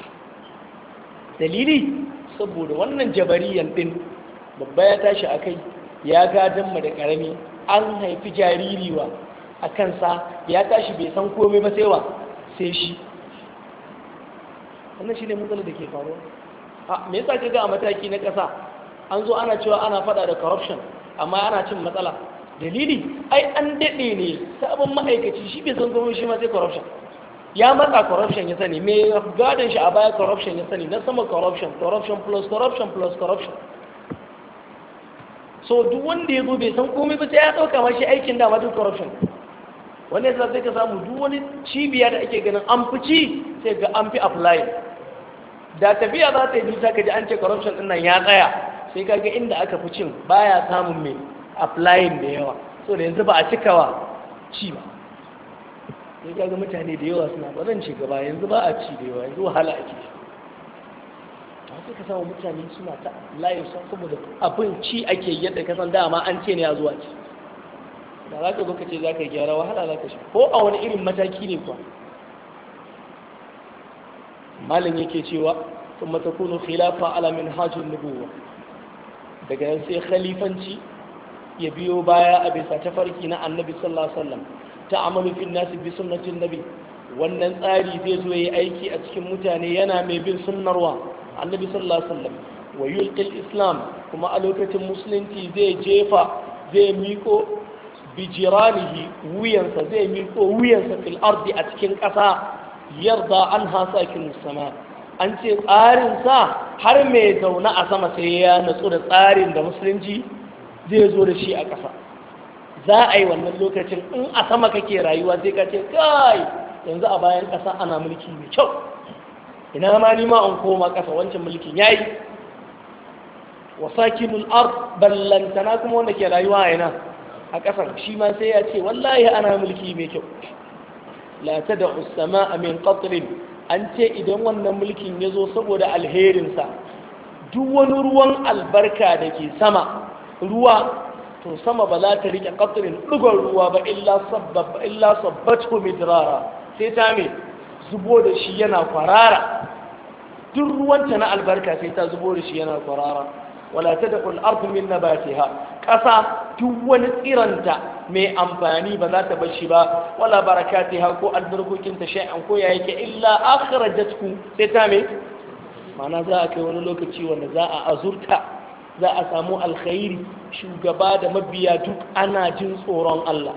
dalili saboda wannan jabariyan din babba ya tashi a kai ya gadon mu da karami an haifi jaririwa a kansa ya tashi bai san komai ba sai wa sai shi wannan shi ne matsalar da ke faruwa a me yasa kaga a mataki na ƙasa an zo ana cewa ana fada da corruption amma ana cin matsala dalili ai an daɗe ne sabon ma'aikaci shi bai san komai shi ma sai corruption ya matsa corruption ya sani me gadon shi a baya corruption ya sani na sama corruption corruption plus corruption plus corruption so duk wanda ya zo bai san komai ba sai ya ɗauka mashi aikin dama duk corruption wanda yasa sai ka samu duk wani cibiya da ake ganin an fi ci sai ga an fi apply da tafiya za ta yi nisa ka ji an ce corruption ɗin nan ya tsaya sai ka ga inda aka fi cin baya samun mai applying da yawa so da yanzu ba a cikawa ci ba sai ga mutane da yawa suna ba zan ci gaba yanzu ba a ci da yawa yanzu wahala ake sai ka samu mutane suna ta layin san saboda abin ci ake yadda ka san dama an ce ne a zuwa ci da za ka zo ka ce za ka yi gyara wahala za ka shi ko a wani irin mataki ne kuwa malin yake cewa sun matakunu khilafa ala min hajjin nubuwa daga yan sai khalifanci ya biyo baya a bisa tafarki na annabi sallallahu alaihi wasallam ta'amalu fil nas bi sunnatin nabi wannan tsari zai zo yayi aiki a cikin mutane yana mai bin sunnarwa annabi sallallahu alaihi wasallam wa yulqil islam kuma a lokacin musulunci zai jefa zai miko bijiranihi wuyansa zai miko wuyansa fil ardi a cikin ƙasa yarda an hasakin sama an ce tsarin sa har mai zauna a sama sai ya natsu da tsarin da musulunci zai zo da shi a ƙasa za a yi wannan lokacin in a sama kake rayuwa sai ka ce kai yanzu a bayan ƙasa ana mulki mai kyau ina ma ni ma an koma ƙasa wancan mulkin yayi wasakinul ard ballantana kuma wanda ke rayuwa a ina a ƙasar shi ma sai ya ce wallahi ana mulki mai kyau la tad'u as-samaa min qatrin an ce idan wannan mulkin ya zo saboda alherinsa duk wani ruwan albarka da ke sama ruwa to sama ba za ta rike qatrin dugon ruwa ba illa sabbab illa sabbatu midrara sai ta me zubo da shi yana kwarara duk ruwanta na albarka sai ta zubo da shi yana kwarara wala tad'u al-ardu min nabatiha ƙasa duk wani tsiranta mai amfani ba za ta bar shi ba wala barakatiha ko albarkokin ta shay'an ko ya yake illa akhrajatku sai ta me mana za a kai wani lokaci wanda za a azurta za a samu alkhairi shugaba da mabiya duk ana jin tsoron Allah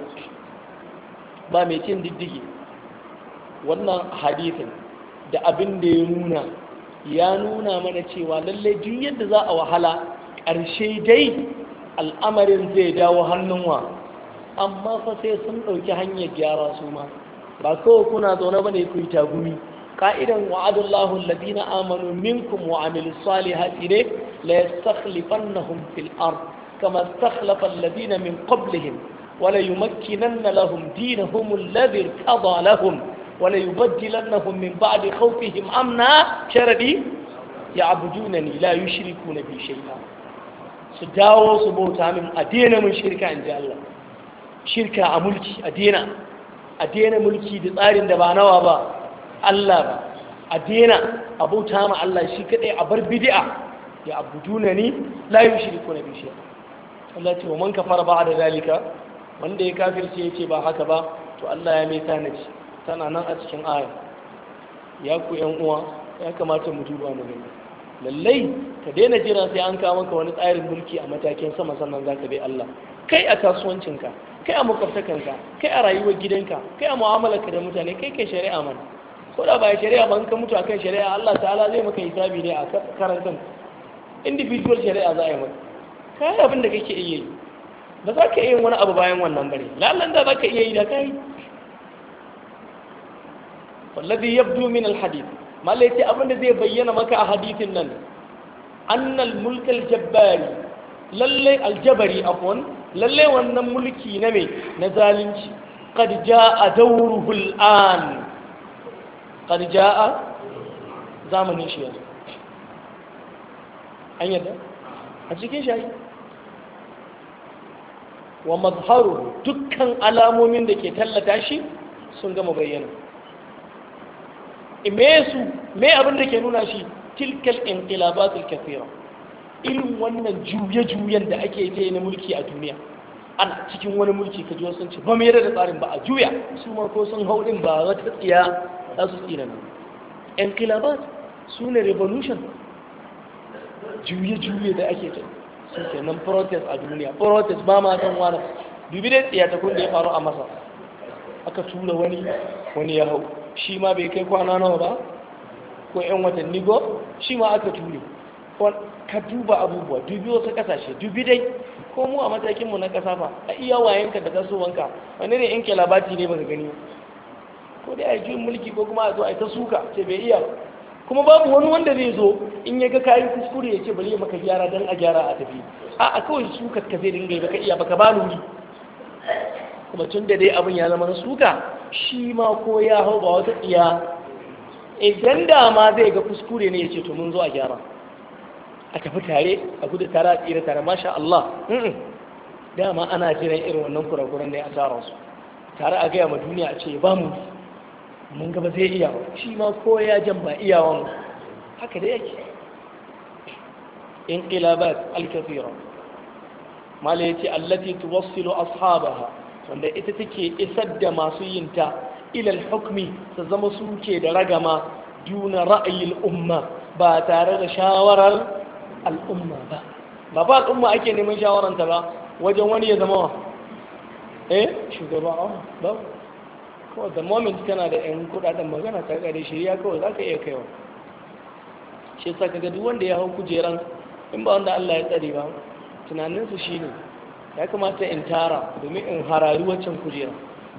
ba mai cin diddigi wannan hadisin da abin da ya nuna ya nuna mana cewa lallai duk yadda za a wahala ƙarshe dai al'amarin zai dawo hannun wa amma fa sai sun ɗauki hanyar gyara su ma ba kawai kuna zaune ba ne ku yi tagumi ka'idan wa'adullahu alladhina amanu minkum wa amilus salihati ne la yastakhlifannahum fil ard kama istakhlafa alladhina min qablihim wa la yumakkinanna lahum dinahum alladhi irtada lahum wa la yubaddilannahum min ba'di khawfihim amna sharadi ya'budunani la yushrikuna bi shay'a su dawo su bauta min a daina mun shirka in ji Allah shirka a mulki a daina a daina mulki da tsarin da ba nawa ba Allah ba a daina a bauta ma Allah shi kadai a bar bid'a ya abuduna ni la yushriku na bishi Allah ce wa man kafara ba'da zalika wanda ya kafirce yace ba haka ba to Allah ya mai tanaci tana nan a cikin aya ya ku yan uwa ya kamata mu duba mu gani lallai ka daina jira sai an kawo maka wani tsarin mulki a matakin sama sannan zaka bi Allah kai a kasuwancinka kai a makwabtakanka kai a rayuwar gidanka kai a mu'amalarka da mutane kai kai shari'a mana ko da ba shari'a ba ka mutu akan shari'a Allah ta'ala zai maka hisabi ne a karantan individual shari'a za a yi maka kai abin da kake iya yi ba za ka iya yin wani abu bayan wannan bare lallan da za ka iya yi da kai wallazi yabdu min alhadith mallai ce abin da zai bayyana maka a hadithin nan annal mulkal jabbari lalle aljabari afwan lalle wannan mulki na me na zalunci qad jaa dawruhu al'an qad jaa zamanin shi yanzu an yadda a cikin shi wa mazharu dukkan alamomin da ke tallata shi sun gama bayyana me su me abin da ke nuna shi tilkal inqilabat al-kathira irin wannan juye-juyen da ake yi na mulki a duniya ana cikin wani mulki ka ji wasu ce ba mu yarda da tsarin ba a juya su ma ko sun hau din ba wata tsiya za su tsina nan inqilabat su ne revolution juye-juye da ake ta sun ke nan protest a duniya protest ba ma san wani dubi dai tsiya ta kun da ya faru a masa aka tura wani wani ya hau shi ma bai kai kwana nawa ba ko yan watanni go shi ma aka ture ka duba abubuwa dubi wasu kasashe dubi dai ko mu a matakinmu na kasa fa a iya wayanka da tasowanka wani ne yanke labati ne baka gani ko dai a yi mulki ko kuma a zo a yi ta suka ce bai iya kuma babu wani wanda zai zo in ya ga kayi kuskure ya ce bari maka gyara don a gyara a tafi a a kawai sukar ka zai dinga yi baka iya baka ba nuri kuma tun da dai abin ya zama na suka shi ma ko ya hau ba wata tsiya idan da ma zai ga kuskure ne ya ce to mun zo a gyara a tafi tare a gudu tare a tsira tare masha Allah dama ana jiran irin wannan kurakuran ne a tsara su tare a gaya ma duniya a ce ba mu mun gaba zai iya shi ma ko ya jan ba iyawan haka da yake inqilabat al-kathira mala yace allati tuwassilu ashabaha wanda ita take isar da masu yinta ila al-hukmi ta zama suke da ragama duna ra'ayi al-umma ba tare da shawarar al'umma ba ba ba al'umma ake neman shawaranta ba wajen wani ya zama wa eh shugaba ba kawai da moment kana da yan kudaden magana ta kare shirya kawai za ka iya kaiwa shi sa kaga duk wanda ya hau kujeran in ba wanda Allah ya tsare ba tunaninsu shi ne ya kamata in tara domin in harari waccan kujeran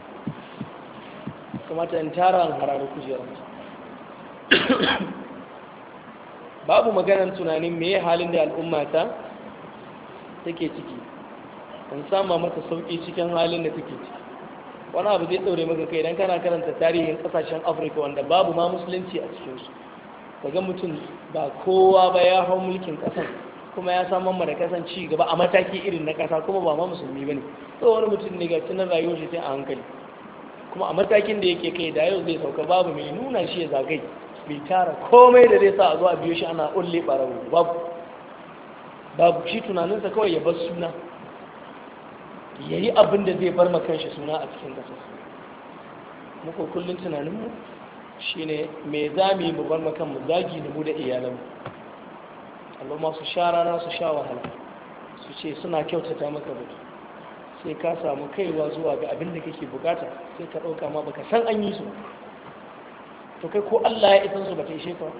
kamata in tara in harari kujeran babu maganar tunanin me halin da al'umma ta take ciki in sama mata sauki cikin halin da take ciki wani abu zai ɗaure maka kai idan kana karanta tarihin ƙasashen afirka wanda babu ma musulunci a cikinsu daga mutum ba kowa ba ya hau mulkin ƙasar kuma ya samun da kasan ci gaba a mataki irin na ƙasa kuma ba ma musulmi ba ne so wani mutum ne ga tunan rayuwar shi sai a hankali kuma a matakin da yake kai da yau zai sauka babu mai nuna shi ya zagai bai tara komai da zai sa a zo a biyo shi ana ulle ɓarawo babu babu shi tunaninsa kawai ya bar suna ya yi abin da zai bar makanshi suna a cikin ƙasa muku kullum tunaninmu shi ne mai za mu yi mu bar makan mu zagi da mu da iyalanmu Allah masu sha rana su sha wahala su ce suna kyautata maka batu sai ka samu kaiwa zuwa ga abin da kake bukata sai ka ɗauka ma baka san an yi su to kai ko Allah ya isan su ba ta ishe ka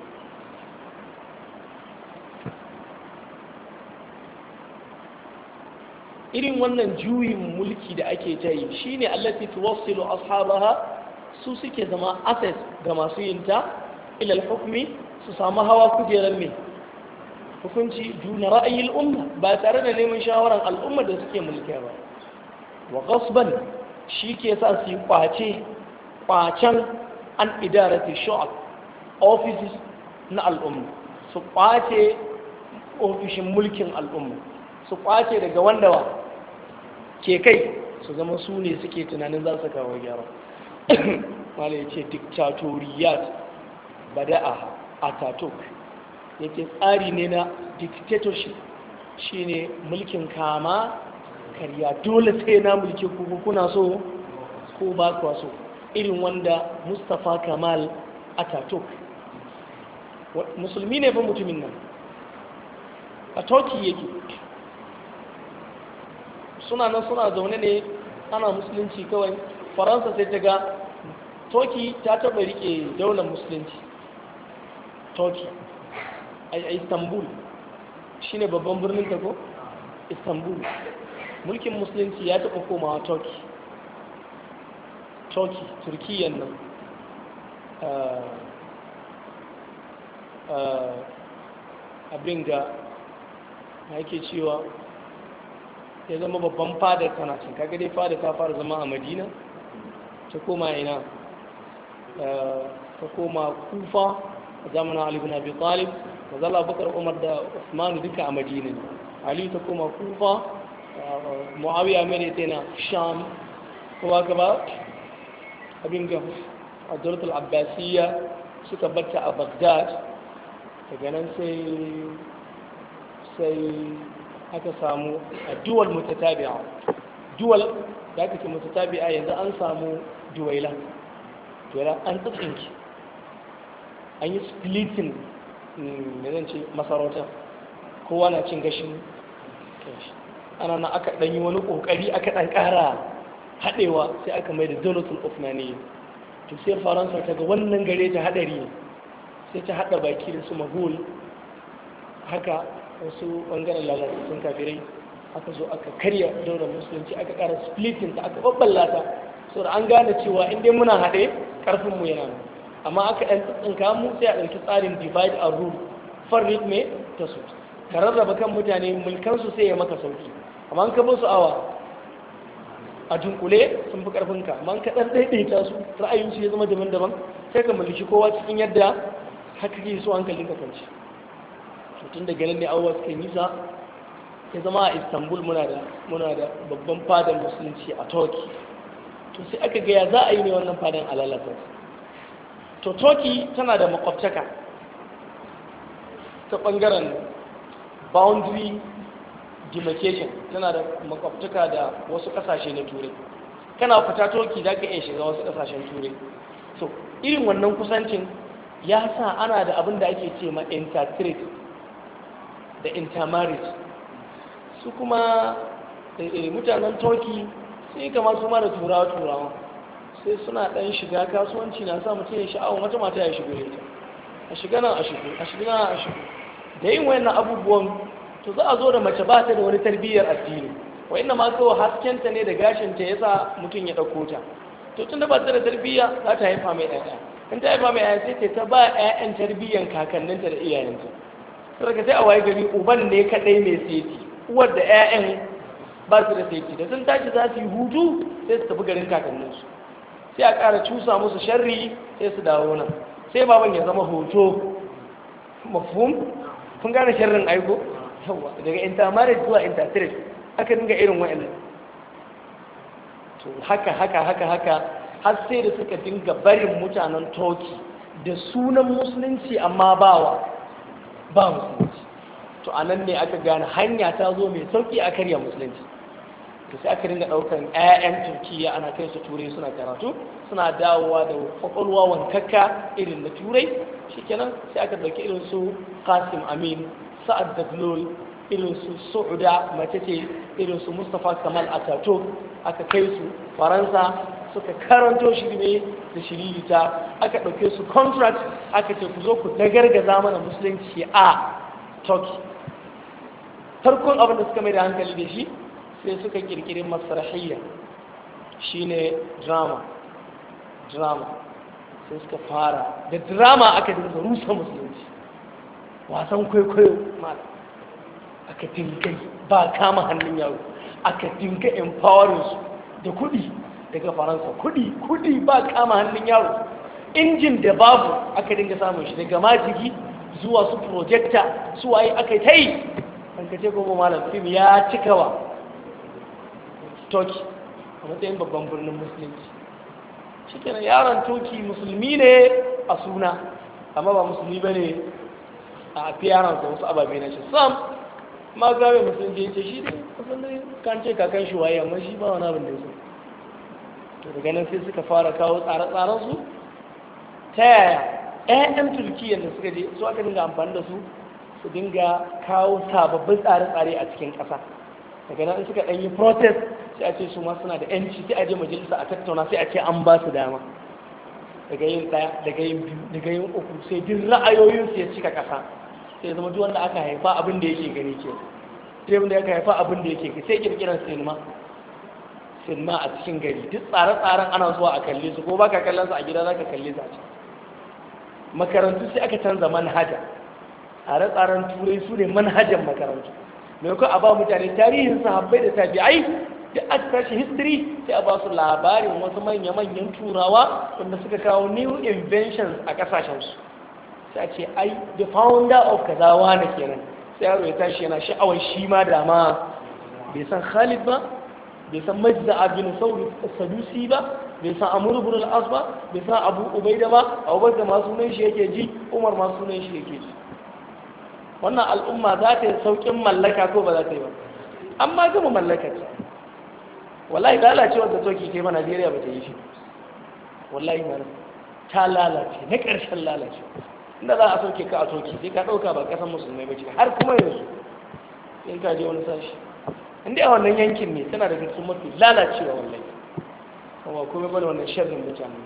irin wannan juyin mulki da ake ta yi shine allati tuwassilu ashabaha su suke zama access ga masu yinta ila al-hukmi su samu hawa kujerar mai hukunci duna ra'ayin umma ba tare da neman shawaran al'umma da suke mulkiya ba wa ghasban shi ke sa su yi kwace kwacen an idarati shu'ab offices na al'umma su kwace ofishin mulkin al'umma su kwace daga wanda wa ke kai su zama su ne suke tunanin za su kawo gyara wale ya ce diktatoriyat bada'a ataturk ya ce tsari ne na dictatorship shine mulkin kama karya dole sai na mulki kuku kuna so ko ba kuwa so irin wanda Mustapha Kamal Ataturk musulmi ne fa mutumin nan a Turkey yake suna nan suna zaune ne ana musulunci kawai faransa sai ta ga Turkey ta taɓa rike daular musulunci Turkey a Istanbul shine babban birnin ta ko Istanbul mulkin musulunci ya taɓa komawa Turkey Turkey Turkiyyan nan abin ga yake cewa ya zama babban fadar tana cin kaga dai fadar ta fara zama a Madina ta koma ina ta koma Kufa a zamanin Ali bin Abi Talib mazala Bakar Umar da Usman duka a Madina ne Ali ta koma Kufa Muawiya mai ta na Sham kuma gaba abin ga Abdul Abbasiyya suka batta a Baghdad daga nan sai sai aka samu a duwal mutatabi'a duwal da aka ce mutatabi'a yanzu an samu duwaila duwaila an tsatsinki an yi splitting da zan ce masarautar kowa na cin gashin ana na aka ɗanyi wani ƙoƙari aka ɗan ƙara haɗewa sai aka mai da dolatul osmaniya to sai faransa ta ga wannan gare ta haɗari sai ta haɗa baki da su magul haka wasu ɓangaren lalatattun kafirai aka zo aka karya daular musulunci aka ƙara splitting ta aka babbala ta so da an gane cewa inda muna haɗe ƙarfinmu yana nan amma aka ɗan tsinka mu sai a ɗauki tsarin divide and rule farrik mai ta su ka rarraba kan mutane mulkansu sai ya maka sauki amma an ka su awa a dunkule sun fi ƙarfinka amma ka ɗan ɗaiɗaita su ra'ayinsu ya zama daban-daban sai ka mulki kowa cikin yadda haka ke so hankalin ka kwanci tun da ganin ne abubuwa suka nisa ya zama a Istanbul muna da muna da babban fadan musulunci a Turkey to sai aka gaya za a yi ne wannan fadan alalata to Turkey tana da makwabtaka ta ɓangaren boundary demarcation tana da makwabtaka da wasu ƙasashe na turai kana fita Turkey za ka iya shiga wasu ƙasashen turai so irin wannan kusancin ya sa ana da abin da ake ce ma intertrade da intermarriage su kuma mutanen Turkey sai kama su ma da turawa turawa sai suna ɗan shiga kasuwanci na sa mutum ya sha'awar wata mata ya shigo ita a shiga nan a shigo a shiga nan a shigo da yin wayannan abubuwan to za a zo da mace ba ta da wani tarbiyyar addini wayannan ma kawai haskenta ne da gashinta ya sa mutum ya ɗauko ta to tun da ba ta da tarbiyya za ta haifa mai ɗaya in ta haifa mai ɗaya sai ta ba 'ya'yan tarbiyyan kakanninta da iyayenta sarka sai a waye gari uban ne kaɗai mai seti uwar da 'ya'yan ba su da saiti da sun tashi za su yi hutu sai su tafi garin kakanninsu sai a ƙara cusa musu sharri sai su dawo nan sai baban ya zama hoto mafhum kun gane sharrin aiko yawa daga intermarriage zuwa intertrade aka dinga irin wa'annan to haka haka haka haka har sai da suka dinga barin mutanen Turkey da sunan musulunci amma bawa ba musulunci to anan ne aka gane hanya ta zo mai sauki a karya musulunci to sai aka dinga daukan ƴaƴan Turkiya ana kai su turai suna karatu suna dawowa da kwakwalwa wankakka irin na turai shikenan sai aka dauki irin su Qasim Amin Sa'ad Daglul irin su Su'uda mace ce irin su Mustafa Kamal Ataturk aka kai su Faransa suka karanto shi ne da shiririta aka dauke su contract aka ce ku zo ku dagargaza mana musulunci a Turkey farkon abin da suka mai da hankali da shi sai suka kirkiri masarahiyya shine drama drama sai suka fara da drama aka dinga rusa musulunci wasan kwaikwayo mala aka dinga ba kama hannun yaro aka dinga empowering su da kudi daga faransa kudi kudi ba kama hannun yaro injin da babu aka dinga samun shi daga majigi zuwa su projector su waye aka ta yi an kace goma malam fim ya cikawa Turkey a matsayin babban birnin musulunci shi kenan yaron Turkey musulmi ne a suna amma ba musulmi ba ne a appearance wasu ababe na shi sam ma gawe musulunci ya ce shi ne kusan dai kan ce kakan shi waye amma shi ba wani abin da ya so to daga nan sai suka fara kawo tsare-tsaren su ta yaya ƴaƴan Turkiyya da suka je su aka dinga amfani da su su dinga kawo sababbin tsare-tsare a cikin ƙasa daga nan suka ɗanyi protest sai a ce su ma suna da yanci sai a je majalisa a tattauna sai a ce an ba su dama daga yin ɗaya daga yin biyu daga yin uku sai duk ra'ayoyinsu ya cika ƙasa sai zama duk wanda aka haifa abin da yake gani ke sai wanda aka haifa abin da yake sai kirkiran sinima sinima a cikin gari duk tsare-tsaren ana zuwa a kalle su ko baka kallon su a gida zaka kalle su a can makarantu sai aka canza manhaja tsare-tsaren turai su ne manhajan makarantu maimakon a ba mutane tarihin sahabbai da tabi'ai da aka tashi history sai a ba su labarin wasu manya-manyan turawa wanda suka kawo new inventions a kasashensu sai a ce ai the founder of kazawa na kenan sai yaro ya tashi yana sha'awar shi ma da ma bai san Khalid ba bai san Majda bin Sadusi ba bai san Amr ibn al-As ba bai san Abu Ubaida ba Abubakar ma sunan shi yake ji Umar ma sunan shi yake ji wannan al'umma za ta yi saukin mallaka ko ba za ta yi ba amma gama mallaka ce wallahi lalacewar da toki ke ma Najeriya ba ta yi shi wallahi mara ta lalace na ƙarshen lalace inda za a sauke ka a toki sai ka ɗauka ba ƙasan musulmai ba ce har kuma yanzu in ka je wani sashi inda a wannan yankin ne tana da cikin mafi lalacewa wallahi kuma kuma bane wannan sharrin mutane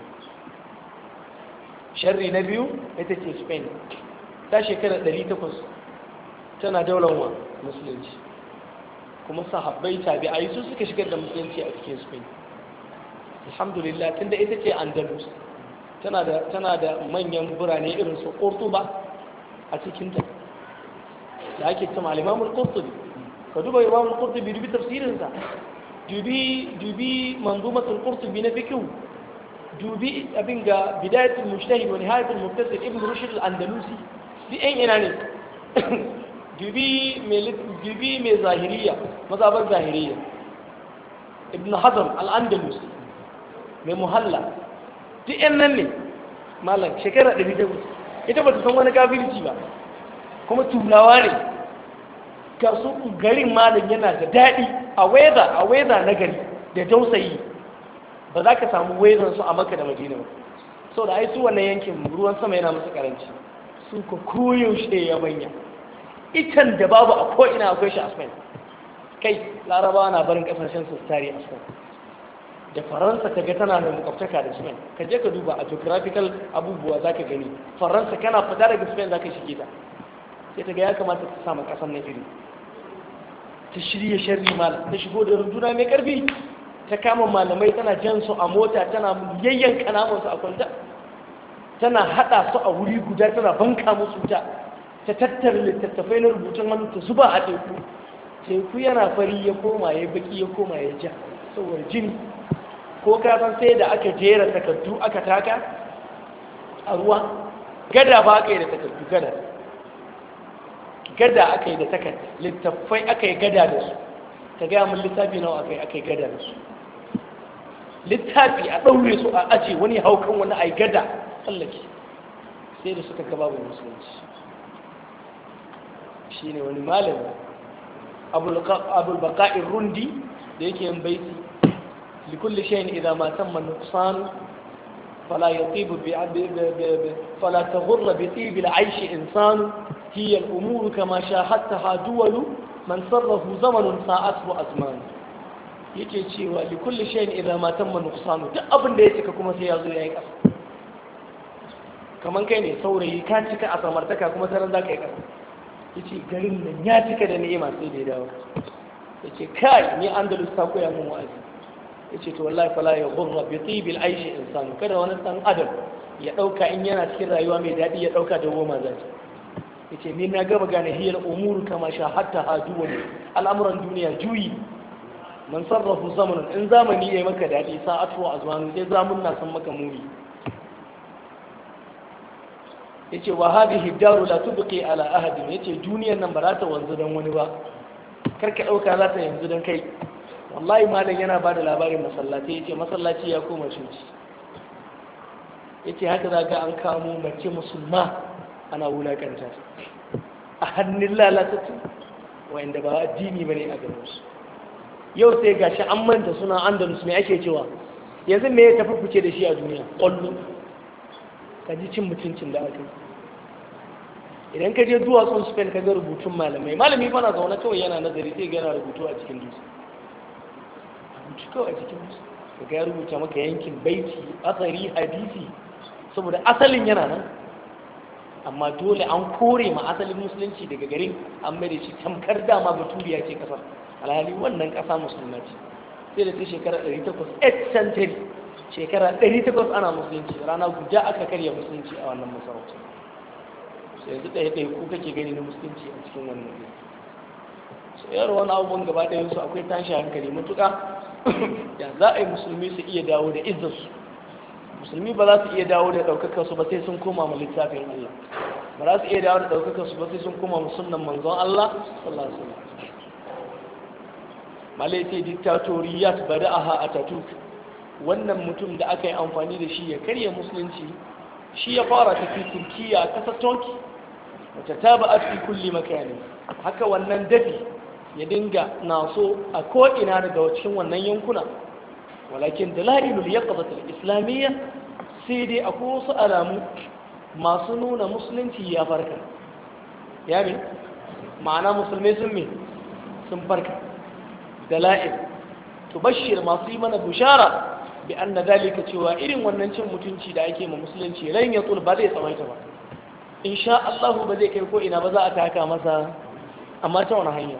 sharri na biyu ita ce Spain ta shekara ɗari takwas tana daular wa musulunci kuma sahabbai tabi'ai su suka shigar da musulunci a cikin Spain alhamdulillah tunda ita ce Andalus tana da tana da manyan birane irin su Cordoba a cikin ta da ake cewa Imam al-Qurtubi ka duba Imam al-Qurtubi dubi tafsirin sa dubi dubi manzumatul Qurtubi na fiqh dubi abin ga bidayatul mujtahid wa nihayatul muqtasid ibn Rushd al-Andalusi di ɗan ina ne dubi mai zahiriya mazabar zahiriya ibn hazm al-andalus mai muhalla duk yan nan ne malam shekara ɗari da wuce ita ba ta san wani kafirci ba kuma turawa ne ga su garin malam yana da daɗi a weather a weather na gari da tausayi ba za ka samu weather su a Makka da Madina ba so da ai su wannan yankin ruwan sama yana musu karanci su ko koyaushe ya banya itan da babu a ko'ina akwai shi a Spain kai larabawa na barin kasashen su tare a Spain da faransa kaga tana da makwabtaka da Spain ka je ka duba a geographical abubuwa za ka gani faransa kana fita daga Spain za ka shige ta sai ta ga ya kamata ta samu kasan na iri ta shirya sharri malam ta shigo da runduna mai karfi ta kama malamai tana jan su a mota tana yayyanka namun su a kwanta tana hada su a wuri guda tana banka musu ta ta tattara littattafai na rubutun hannu ta zuba a teku teku yana fari ya koma ya baki ya koma ya ja saboda jini, ko ka san sai da aka jera takardu aka taka a ruwa, gada ba aka yi da takardu, gada gada aka yi da takardu, littattafai aka yi gada da su, ta gaya min littafi nawa aka yi aka yi gada da su, littafi a ɗaure su a aje wani haukan wani a yi gada tsallake, sai da suka gaba wa musulunci. shi ne wani malami abulbaka'in rundi da yake yin baiti likulli shayin idan ma tamma nuqsan fala yatibu bi fala taghurra bi tibi al-aish insan hiya al-umur kama shahadtaha duwalu man sarrafu zamanun sa'atu azman. yake cewa likulli shayin idan ma tamma nuqsan duk abin da ya cika kuma sai ya zo yayi kasa, kaman kai ne saurayi ka cika a samartaka kuma sanan zaka yi kasa. yace garin nan ya cika da ni'ima sai da ya dawo, yace kai ni Andalus ta koya mun wa'azi, yace to wallahi fala ya ghurra bi tibil aishi insanu, kada wani dan adam ya dauka in yana cikin rayuwa mai dadi ya dauka da goma zai. yace ni na gaba gane hiyar umuru kama shahatta haduwan, al'amuran duniya juyi, man sarrafu zamanin in zamani yayi maka dadi sa'atu wa azmanu sai zamun na san maka muri. yace wa hadhihi daru la tubqi ala ahadin, yace duniyar nan ba za ta wanzu dan wani ba, karka dauka za ta yanzu dan kai. wallahi malam yana bada labarin masallaci, yace masallaci ya koma cinci, yace haka zaka an kamo mace musulma ana wulakanta a hannun lalatatu wanda ba addini bane a gaban su. yau sai gashi an manta suna Andalus, me ake cewa yanzu me ya tafi fice da shi a duniya? Kwallo. ka ji cin mutuncin da aka yi. idan ka je duwatsun Spain ka ga rubutun malamai, malami fa na zaune kawai yana nazari sai ga yana rubutu a cikin dutse, rubutu kawai a cikin dutse ka ga ya rubuta maka yankin baiti, asari, hadisi, saboda asalin yana nan, amma dole an kore ma asalin musulunci daga garin, an mai da shi tamkar dama baturiya ce kasar, alhali wannan kasa musulma ce. sai da ta shekara ɗari takwas, eighth century, shekara ɗari takwas ana musulunci, rana guda aka karya musulunci a wannan masarautar. sai yanzu ɗaya ɗaya ko kake gani na musulunci a cikin wannan ɗaya. sai yaro wani abubuwan gaba ɗaya su akwai tashi hankali matuƙa. ya za a yi musulmi su iya dawo da izzarsu? musulmi ba za su iya dawo da ɗaukakar su ba sai sun koma ma littafin Allah, ba za su iya dawo da ɗaukakar su ba sai sun koma ma sunnan manzon Allah sallallahu alaihi wasallam. malai ce diktatoriyat bada'aha Ataturk, wannan mutum da aka yi amfani da shi ya karya musulunci, shi ya fara tafi Turkiya a ƙasar Turki, wata ta ba a fi kulli makani, haka wannan dafi ya dinga naso a ko'ina daga cikin wannan yankuna. walakin dalailul yaqzatul islamiyya, sai dai akwai wasu alamu masu nuna musulunci ya farka. ya ne ma'ana musulmai sun me sun farka. dalail tubashshir, masu yi mana bushara bi anna dalika, cewa irin wannan cin mutunci da ake ma musulunci ran ya tsul ba zai tsawaita ba, insha Allah ba zai kai ko ina ba, za a taka masa, amma ta wani hanya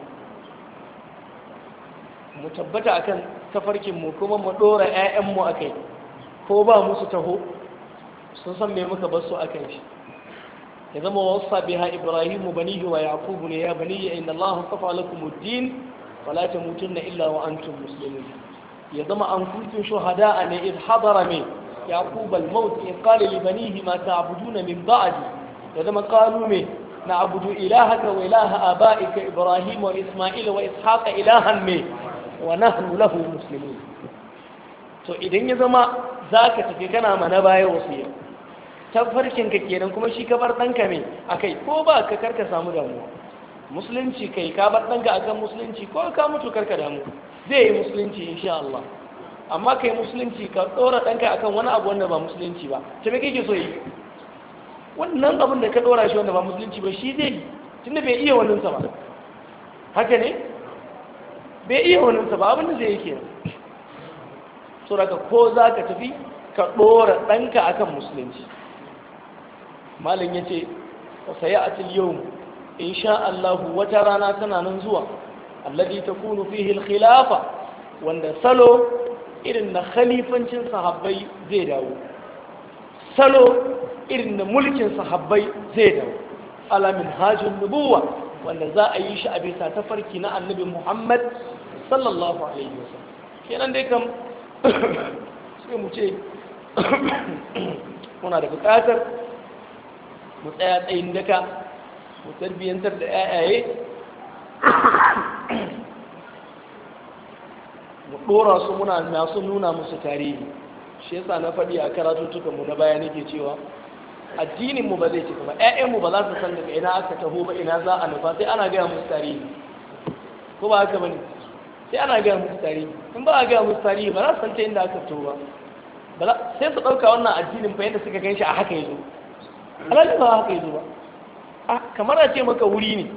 mu tabbata akan tafarkin mu kuma mu dora ƴaƴan mu akai, ko ba musu taho sun san me muka bar su akan shi. ya zama wasa biha Ibrahim banihi wa Yaqub ne, ya bani inna Allah astafa lakum ad-din fala tamutunna illa wa antum muslimun. ya zama an kuntum shuhada'a ne id hadara min Yaqub al-maut in qala li banihi ma ta'buduna min ba'di, ya zama qalu me na'budu ilahaka wa ilaha aba'ika Ibrahim wa Isma'il wa Ishaq ilahan me wa nahnu lahu muslimun. to idan ya zama zaka tafi kana mana baya wasiya, tafarkin ka kenan, kuma shi ka bar danka me akai, ko ba ka karka samu damuwa. musulunci kai ka bar danka akan musulunci, ko ka mutu karka damu, zai yi musulunci insha Allah. amma kai musulunci ka dora danka akan wani abu wanda ba musulunci ba, to me kake so yi? wannan abin da ka dora shi wanda ba musulunci ba shi zai yi, tunda bai iya wannan sa ba. haka ne, bai iya wannan sa ba, abin da zai yi kenan. so daga ko za ka tafi ka dora danka akan musulunci. malam yace wa sayatil yawm insha Allah, wata rana tana nan zuwa, alladhi takunu fihi al-khilafa, wanda salo irin na khalifancin sahabbai zai dawo, salo irin na mulkin sahabbai zai dawo, ala minhajin nubuwa, wanda za a yi shi a bisa tafarki na annabi Muhammad sallallahu alaihi wasallam. Kenan dai kam sai mu ce muna da buƙatar mu tsaya tsayin daka mu tarbiyyantar da yayaye mu ɗora su muna masu nuna musu tarihi. Shi yasa na faɗi a karatuttukanmu na baya nake cewa addininmu ba zai cika ba, ƴaƴanmu ba za su san daga ina aka taho ba, ina za a nufa, sai ana gaya musu tarihi. Ko ba haka bane? Sai ana gaya musu tarihi. In ba a gaya musu tarihi ba za su san ta inda aka taho ba. Sai su ɗauka wannan addinin fa yadda suka ganshi a haka yazo. Alhali ba haka yazo ba. Ah, kamar a ce maka wuri ne.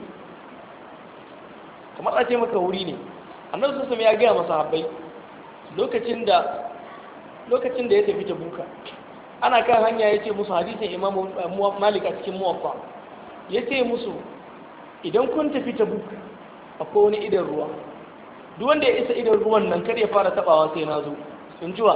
Kamar a ce maka wuri ne. Annabi sallallahu alaihi wasallam ya gaya masa sahabbai lokacin da lokacin da ya tafi Tabuka. Ana kan hanya ya ce musu hadisin Imam Malik a cikin Muwatta. Ya ce musu idan kun tafi Tabuka akwai wani idan ruwa. Duk wanda ya isa idan ruwan nan kar ya fara tabawa sai na zo. Sun jiwa.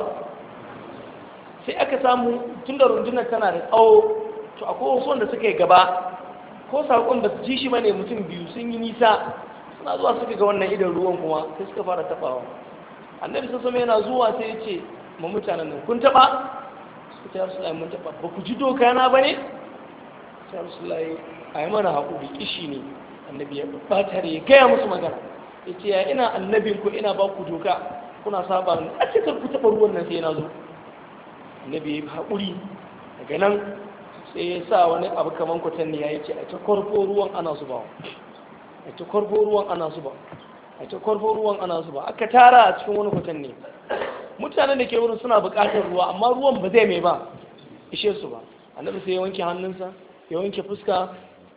Sai aka samu tunda rundunar tana da tsawo, to akwai wasu wanda suka yi gaba ko saƙon ba su ji shi bane mutum biyu sun yi nisa. Suna zuwa suka ga wannan idan ruwan kuma sai suka fara tabawa. Annabi sallallahu alaihi wasallam yana zuwa sai ya ce ma mutanen nan kun taba? Sai ya Rasulullahi mun taba. Ba ku ji doka na bane? Sai Rasulullahi ayi mana hakuri kishi ne. Annabi ya fatar ya gaya musu magana. Yace ya ina annabin ku ina ba ku doka kuna saba ni a cikin ku taba ruwan nan sai na zo. Annabi ya hakuri daga nan sai ya sa wani abu kaman kwatanni ya yace a ta korfo ruwan ana zubawa. A ta korfo ruwan ana zubawa. A ta korfo ruwan ana zubawa. Aka tara a cikin wani kwatanni. Mutanen da ke wurin suna buƙatar ruwa amma ruwan ba zai mai ba ishe su ba. Annabi sai ya wanke hannunsa ya wanke fuska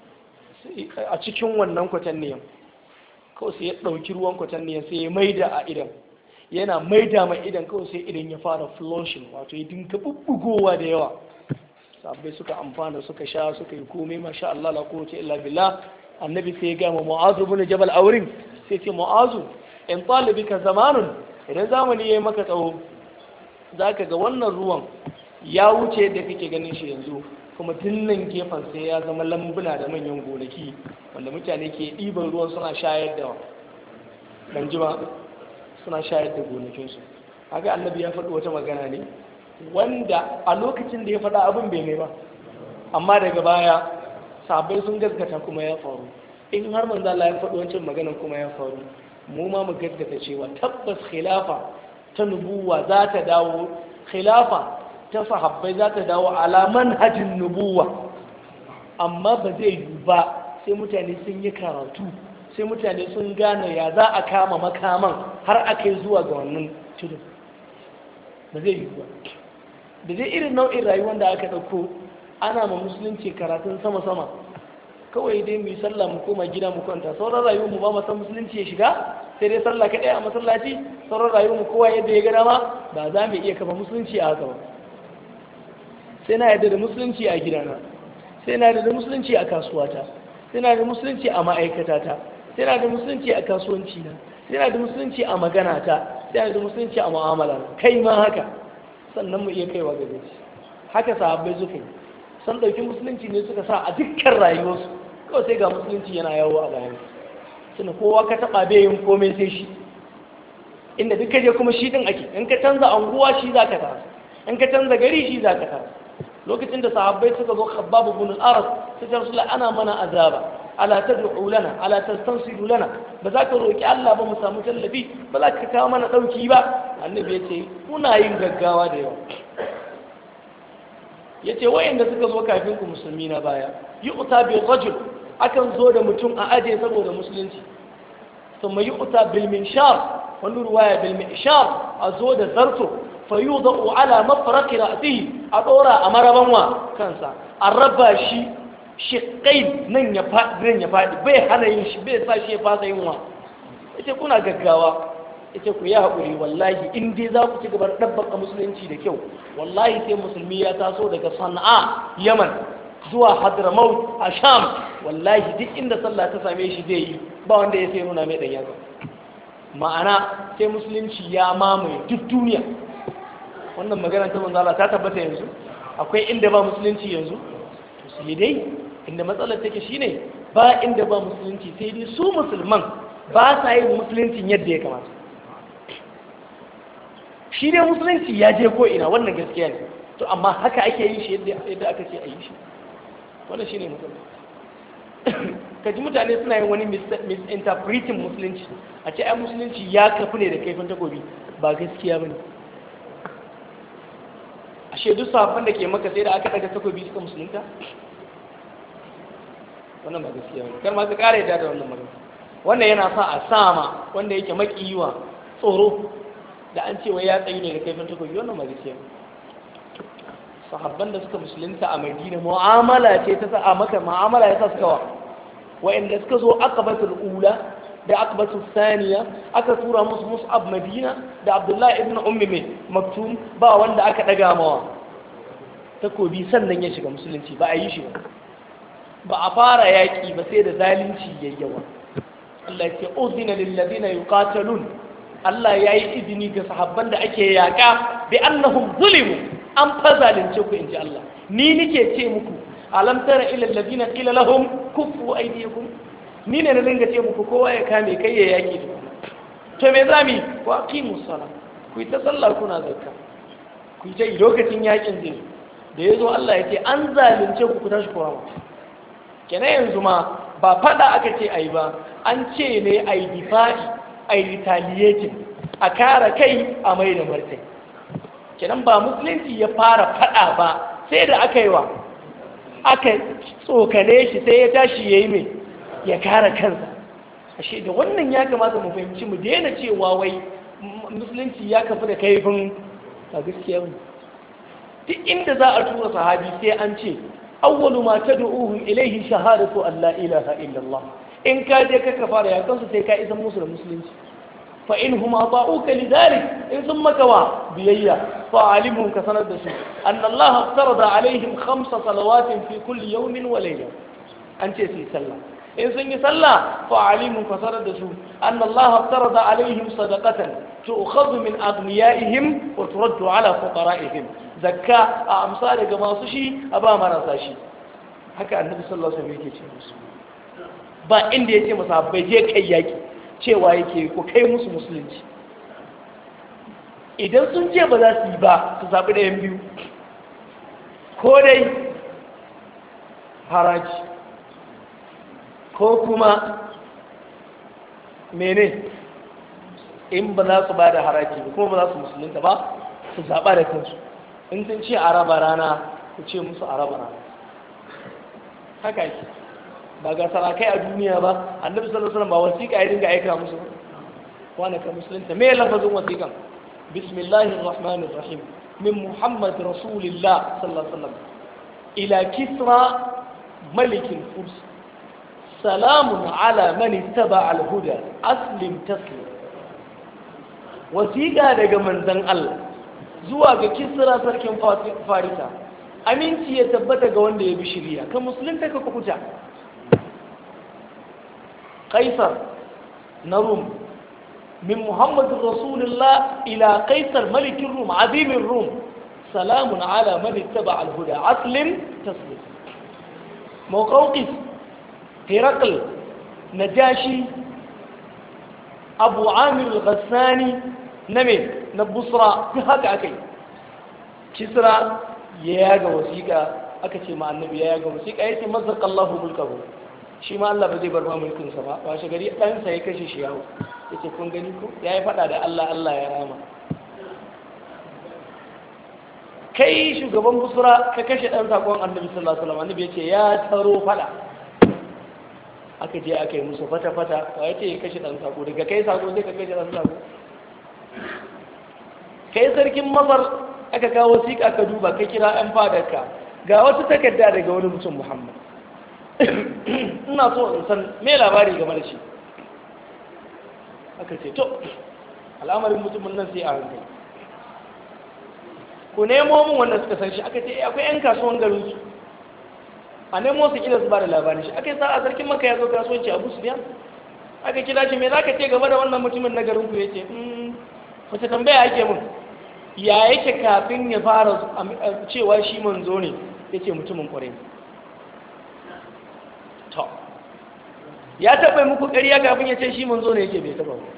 a cikin wannan kwatanniyan kawai sai ya ɗauki ruwan kwatanniyan sai ya maida a idan yana maida mai idan kawai sai idan ya fara flushing wato ya dinka bubbugowa da yawa. Sabbai suka amfana suka sha suka yi komai masha Allah la quwwata illa billah. Annabi sai ya ga Mu'adh ibn Jabal aurin sai ce Mu'adh in talibika zamanun idan zamani ya yi maka tsawo za ka ga wannan ruwan ya wuce da kake ganin shi yanzu kuma dinnan gefen sai ya zama lambuna da manyan gonaki wanda mutane ke ɗiban ruwan suna shayar da ɗanjima suna shayar da gonakinsu. Haka annabi ya faɗi wata magana ne wanda a lokacin da ya faɗa abin bai mai ba amma daga baya sabai sun gaskata kuma ya faru. In har manzo Allah ya faɗi wancan maganan kuma ya faru mu ma mu gaskata cewa tabbas khilafa ta nubuwa za ta dawo, khilafa ta sahabbai za ta dawo ala manhajin nubuwa, amma ba zai yi ba sai mutane sun yi karatu, sai mutane sun gane ya za a kama makaman har a kai zuwa ga wannan tudun. Ba zai yi ba da zai irin nau'in rayuwar da aka ɗauko ana ma musulunci karatun sama-sama kawai dai mu yi sallah mu koma gida mu kwanta, sauran rayuwar mu ba mu san musulunci ya shiga, sai dai sallah kaɗai a masallaci, sauran rayuwar mu kowa yadda ya ga dama, ba za mu iya kafa musulunci a haka ba. Sai na yadda da musulunci a gidana, sai na yadda da musulunci a kasuwata, sai na da musulunci a ma'aikatata, sai na da musulunci a kasuwanci na, sai na da musulunci a maganata, sai na da musulunci a mu'amala, kai ma haka, sannan mu iya kaiwa gare shi. Haka sahabbai suka yi, san ɗauki musulunci ne suka sa a dukkan rayuwarsu, kawai sai ga musulunci yana yawo a bayan suna kowa ka taɓa bai yin komai sai shi, inda duk ka je kuma shi ɗin ake, in ka canza anguwa shi za ka tara, in ka canza gari shi za ka tara. Lokacin da sahabbai suka zo Khabbab ibn al-Aras sai ta Rasulullah ana mana azaba, ala tad'u lana, ala tastansiru lana, ba za ka roki Allah ba mu samu tallafi, ba za ka kawo mana dauki ba. Annabi ya ce kuna yin gaggawa da yawa. Ya ce wa'inda suka zo kafin ku musulmi na baya yi uta bil rajul, akan zo da mutum a aje saboda musulunci, thumma yi uta bil minshar, wani ruwaya bil minshar, a zo da zarto fa yudau ala mafraqi ra'sihi, a dora a maraban wa kansa, a raba shi shiqqai, nan ya fadi nan ya fadi, bai hana yin shi, bai sa shi ya fasa yin wa. Yace kuna gaggawa, yace ku yi haƙuri, wallahi in dai za ku ci gaba da ɗabbaka musulunci da kyau, wallahi sai musulmi ya taso daga Sana'a Yaman zuwa Hadramaut a Sham, wallahi duk inda sallah ta same shi zai yi, ba wanda ya sai nuna mai ɗan yatsa. Ma'ana sai musulunci ya mamaye duk duniya. Wannan magana ta manzo Allah ta tabbata yanzu. Akwai inda ba musulunci yanzu? To sai dai inda matsalar take shine ba inda ba musulunci, sai dai su musulman ba sa yin musuluncin yadda ya kamata. Shi dai musulunci ya je ko ina, wannan gaskiya ne, to amma haka ake yin shi yadda aka ce a yi shi, wannan shi ne musulunci. Ka ji mutane suna yin wani misinterpreting musulunci, a ce ai musulunci ya kafu ne da kaifin takobi, ba gaskiya ba ne. Ashe duk sahabban da ke maka sai da aka daga takobi suka musulunta? Wannan ba gaskiya ba ne, kar ma ka ƙara yadda da wannan magana. Wannan yana sa a sama wanda yake makiyiwa tsoro da an ce wai ya tsayi ne da kaifin takobi, wannan ba gaskiya ba. Sahabban da suka musulunta a Madina mu'amala ce ta sa a maka mu'amala ya sa suka wa wa'anda suka zo aqabatul ula da aqabatul thaniya aka tura musu Mus'ab Madina da Abdullah ibn Ummi Maktum, ba wanda aka daga mawa takobi sannan ya shiga musulunci, ba a yi shi ba. Ba a fara yaki ba sai da zalunci yayyawa. Allah ya ce uzina lil ladina yuqatalun, Allah ya yi izini ga sahabban da ake yaƙa bi annahum zulimu, an fa zalunce ku inji Allah. Ni nike ce muku alam tara ila alladhina qila lahum kuffu aydiyakum, ni ne na dinga ce muku kowa ya kame kai ya yaki da to me zami ku aqimus salat, ku ta sallah kuna zakka, ku ta lokacin yakin zai da yazo Allah ya ce an zalunce ku ku tashi kowa. Kenan yanzu ma ba fada aka ce ai ba, an ce ne ai difa'i, ai retaliating, a kare kai a mai da martai. Kenan ba musulunci ya fara fada ba, sai da aka yi wa aka tsokane shi sai ya tashi ya yi mai ya kare kansa. Ashe da wannan ya kamata mu fahimci, mu daina cewa wai musulunci ya kafa da kaifin, a gaskiya mu duk inda za a tura sahabi sai an ce awwalu ma tad'uhum ilayhi shahadatu an la ilaha illallah. In ka je ka fara ya kansu sai ka isa musu da musulunci. fa in hum ata'uka lidhalik, in sun maka wa biyayya fa alimuhum ka sanar da su anna Allah farada alaihim khamsa salawatin fi kulli yawmin wa layla, an ce su sallah. In sun yi sallah fa alimuhum ka sanar da su anna Allah farada alaihim sadaqatan tu'khadhu min aghniyaihim wa turaddu ala fuqara'ihim, zakka a amsa daga masu shi a ba marasa shi. Haka annabi sallallahu alaihi wasallam yake ce musu, ba inda yake masa bai je kai yaki, cewa yake ku kai musu musulunci. Idan sun ce ba za su yi ba, su zaɓi ɗayan biyu, ko dai haraji ko kuma mene, in ba za su ba da haraji ba kuma ba za su musulunta ba, su zaɓa da kansu. In sun ce a raba rana, ku ce musu a raba rana. Haka yake. Ba ga sarakai a duniya ba, annabi sallallahu alaihi wasallam ba wasiƙa ya dinga aika musu wani ka musulunta. Me lafazin wasiƙan? Bismillahir rahmanir rahim, min Muhammad rasulillah sallallahu alaihi wasallam ila Kisra malikin Furs, salamun ala man ittaba al-huda, aslim taslim. Wasiƙa daga manzon Allah zuwa ga Kisra sarkin Farisa, aminci ya tabbata ga wanda ya bi shiriya, kan musulunta ka kukuta. قيصر نروم من محمد رسول الله إلى قيصر ملك الروم عظيم الروم، سلام على من اتبع الهدى، أسلم تسلم. موقوقس، هرقل، نجاشي، أبو عامر الغساني، نمي نبصرة، هكا أكي كسرى ياغا وسيقى أكتي مع النبي ياغا وسيقى أيتي مزق الله ملكه. Shi ma Allah ba zai bar ma mulkinsa ba, washe gari ɗansa ya kashe shi yawo, ya ce kun gani ko ya yi faɗa da Allah, Allah ya rama. Kai shugaban busura ka kashe ɗan saƙon annabi sallallahu alaihi wasallam, annabi ya ce ya taro faɗa. Aka je aka yi musu fata-fata, wa ya ce ya kashe ɗan saƙo, daga kai saƙo zai ka kashe ɗan saƙo. Kai sarkin Masar aka kawo wasiƙa ka duba, ka kira ‘yan fadarka, ga wata takarda daga wani mutum Muhammad. Ina so in san me labari game da shi. Aka ce to al'amarin mutumin nan sai a hankali, ku nemo mun wanda suka san shi. Aka ce akwai 'yan kasuwan garin su, a nemo su kila su ba da labarin shi. Aka yi sa'a sarkin Makka ya zo kasuwanci Abu Sufyan, aka kira shi, me za ka ce game da wannan mutumin na garin ku? Ya ce wace tambaya ake mun, ya yake kafin ya fara cewa shi manzo ne? Ya ce mutumin kwarai. ya taɓa muku ƙarya kafin ya ce shi manzo ne yake bai taɓa ba.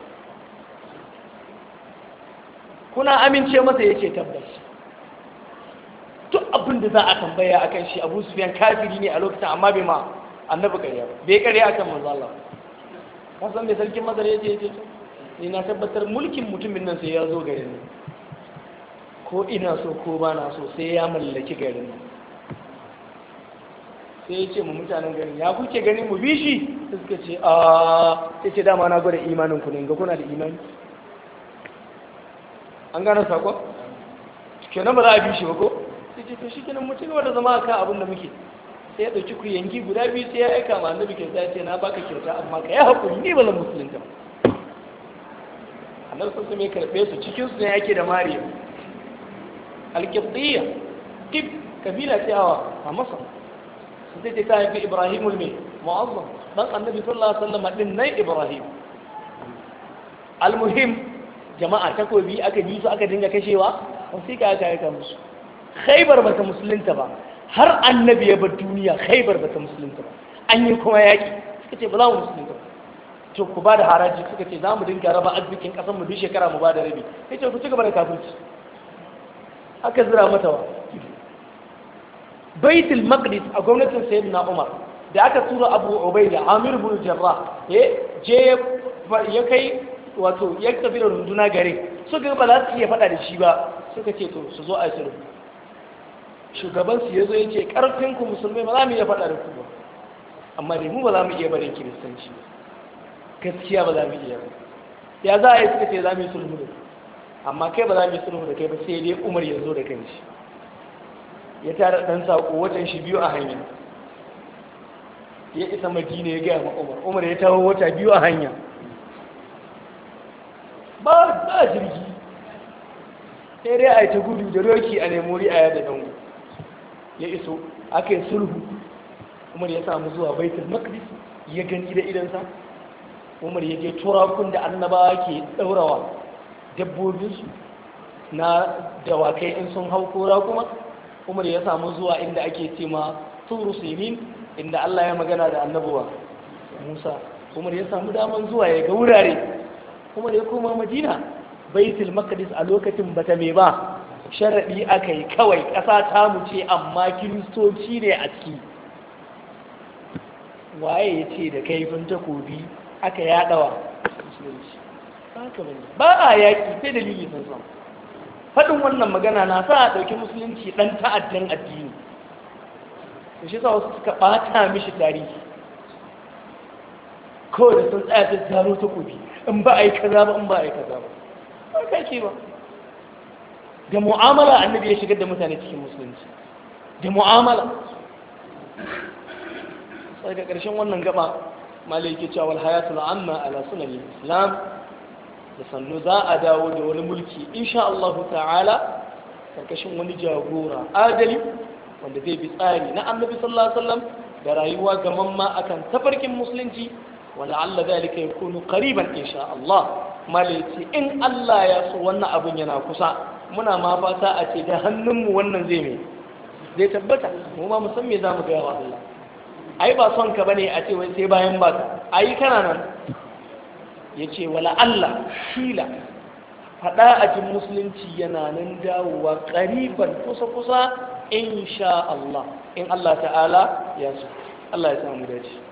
Kuna amince masa yake tabbas. Duk abin da za a tambaya akan shi Abu Sufyan kafiri ne a lokacin amma bai ma annabi ƙarya ba, bai ƙarya akan manzo Allah. Ka san me sarkin Masar yace yace ni na tabbatar mulkin mutumin nan sai ya zo garin nan. Ko ina so ko ba na so sai ya mallaki garin nan. Sai ya ce mu mutanen garin ya kuke gani mu bi shi suka ce a sai ce dama na gwada imanin ku ne ga kuna da imani an gane sakon kenan ba za a bi shi ba ko sai ce to shi kenan mutum wanda zama a kan abin da muke sai ya ɗauki ku yanki guda biyu sai ya aika ma annabi kyauta ya ce na baka kyauta amma ka yi haƙuri ni ba zan musulunta annabi sun mai karɓe su cikin su ne yake da mariya alƙibtiyya kif kabila ce a masa sai ce ta haifi ibrahimul mai mu'azzam dan annabi sallallahu alaihi wasallam din nan ibrahim almuhim jama'a takobi aka bi su aka dinga kashewa sai ka aka aika musu khaybar bata musulunta ba har annabi ya bar duniya khaybar bata musulunta ba an yi kuma yaki suka ce ba za mu musulunta ba to ku ba da haraji suka ce za mu dinga raba arzikin kasan mu duk shekara mu ba da rabi sai ce ku ci gaba da kafirci aka zira mata wa baitul maqdis a gwamnatin sayyidina umar da aka tura abu ubaida amir ibn jarrah je ya kai wato ya tafi da runduna gare suka ba za su iya faɗa da shi ba suka ce to su zo a sulhu shugaban su yazo yace karfin ku musulmai ba za mu iya faɗa da ku ba amma dai mu ba za mu iya barin kiristanci gaskiya ba za mu iya ba ya za a yi suka ce za mu yi sulhu da amma kai ba za mu yi sulhu da kai ba sai dai umar ya zo da kanshi ya tara ɗan saƙo watan shi biyu a hanya ya isa madina ya gaya ma umar umar ya tawo wata biyu a hanya ba ba jirgi sai dai a yi ta gudu da roki a nemori a yada dango ya iso aka yi sulhu umar ya samu zuwa baitul maqdis ya gani da idansa umar ya je turakun da annabawa ke ɗaurawa dabbobinsu na dawakai in sun hau kora kuma umar ya samu zuwa inda ake ce ma turu simin inda Allah ya magana da annabuwa Musa umar ya samu daman zuwa ya ga wurare umar ya koma Madina baitul maqdis a lokacin bata me ba sharadi akai kawai ƙasa ta mu ce amma kiristoci ne a ciki waye ya ce da kaifin takobi aka yadawa musulunci ba a yaƙi sai dalili sun samu faɗin wannan magana na sa a ɗauki musulunci ɗan ta'addan addini da shi sa wasu suka ɓata mishi tarihi kawai da sun tsaya ta zaro ta kobi in ba a yi kaza ba in ba a yi kaza ba ba ka ke ba da mu'amala annabi ya shigar da mutane cikin musulunci da mu'amala sai ga ƙarshen wannan gaba malai ke cewa wal hayatul amma ala sunan islam da sannu za a dawo da wani mulki insha Allah ta'ala karkashin wani jagora adali wanda zai bi tsari na annabi sallallahu alaihi wasallam da rayuwa gaman ma akan tafarkin musulunci wala alla dalika yakunu qariban insha Allah malaci in Allah ya so wannan abun yana kusa muna ma fata a ce da hannunmu wannan zai mai zai tabbata mu ma mu san me zamu ga wa Allah ai ba son ka bane a ce wai sai bayan baka ai kana nan ya ce wala Allah shila faɗa a jin musulunci yana nan dawowa ƙariban kusa-kusa insha Allah in Allah ta'ala ya so Allah ya samu dace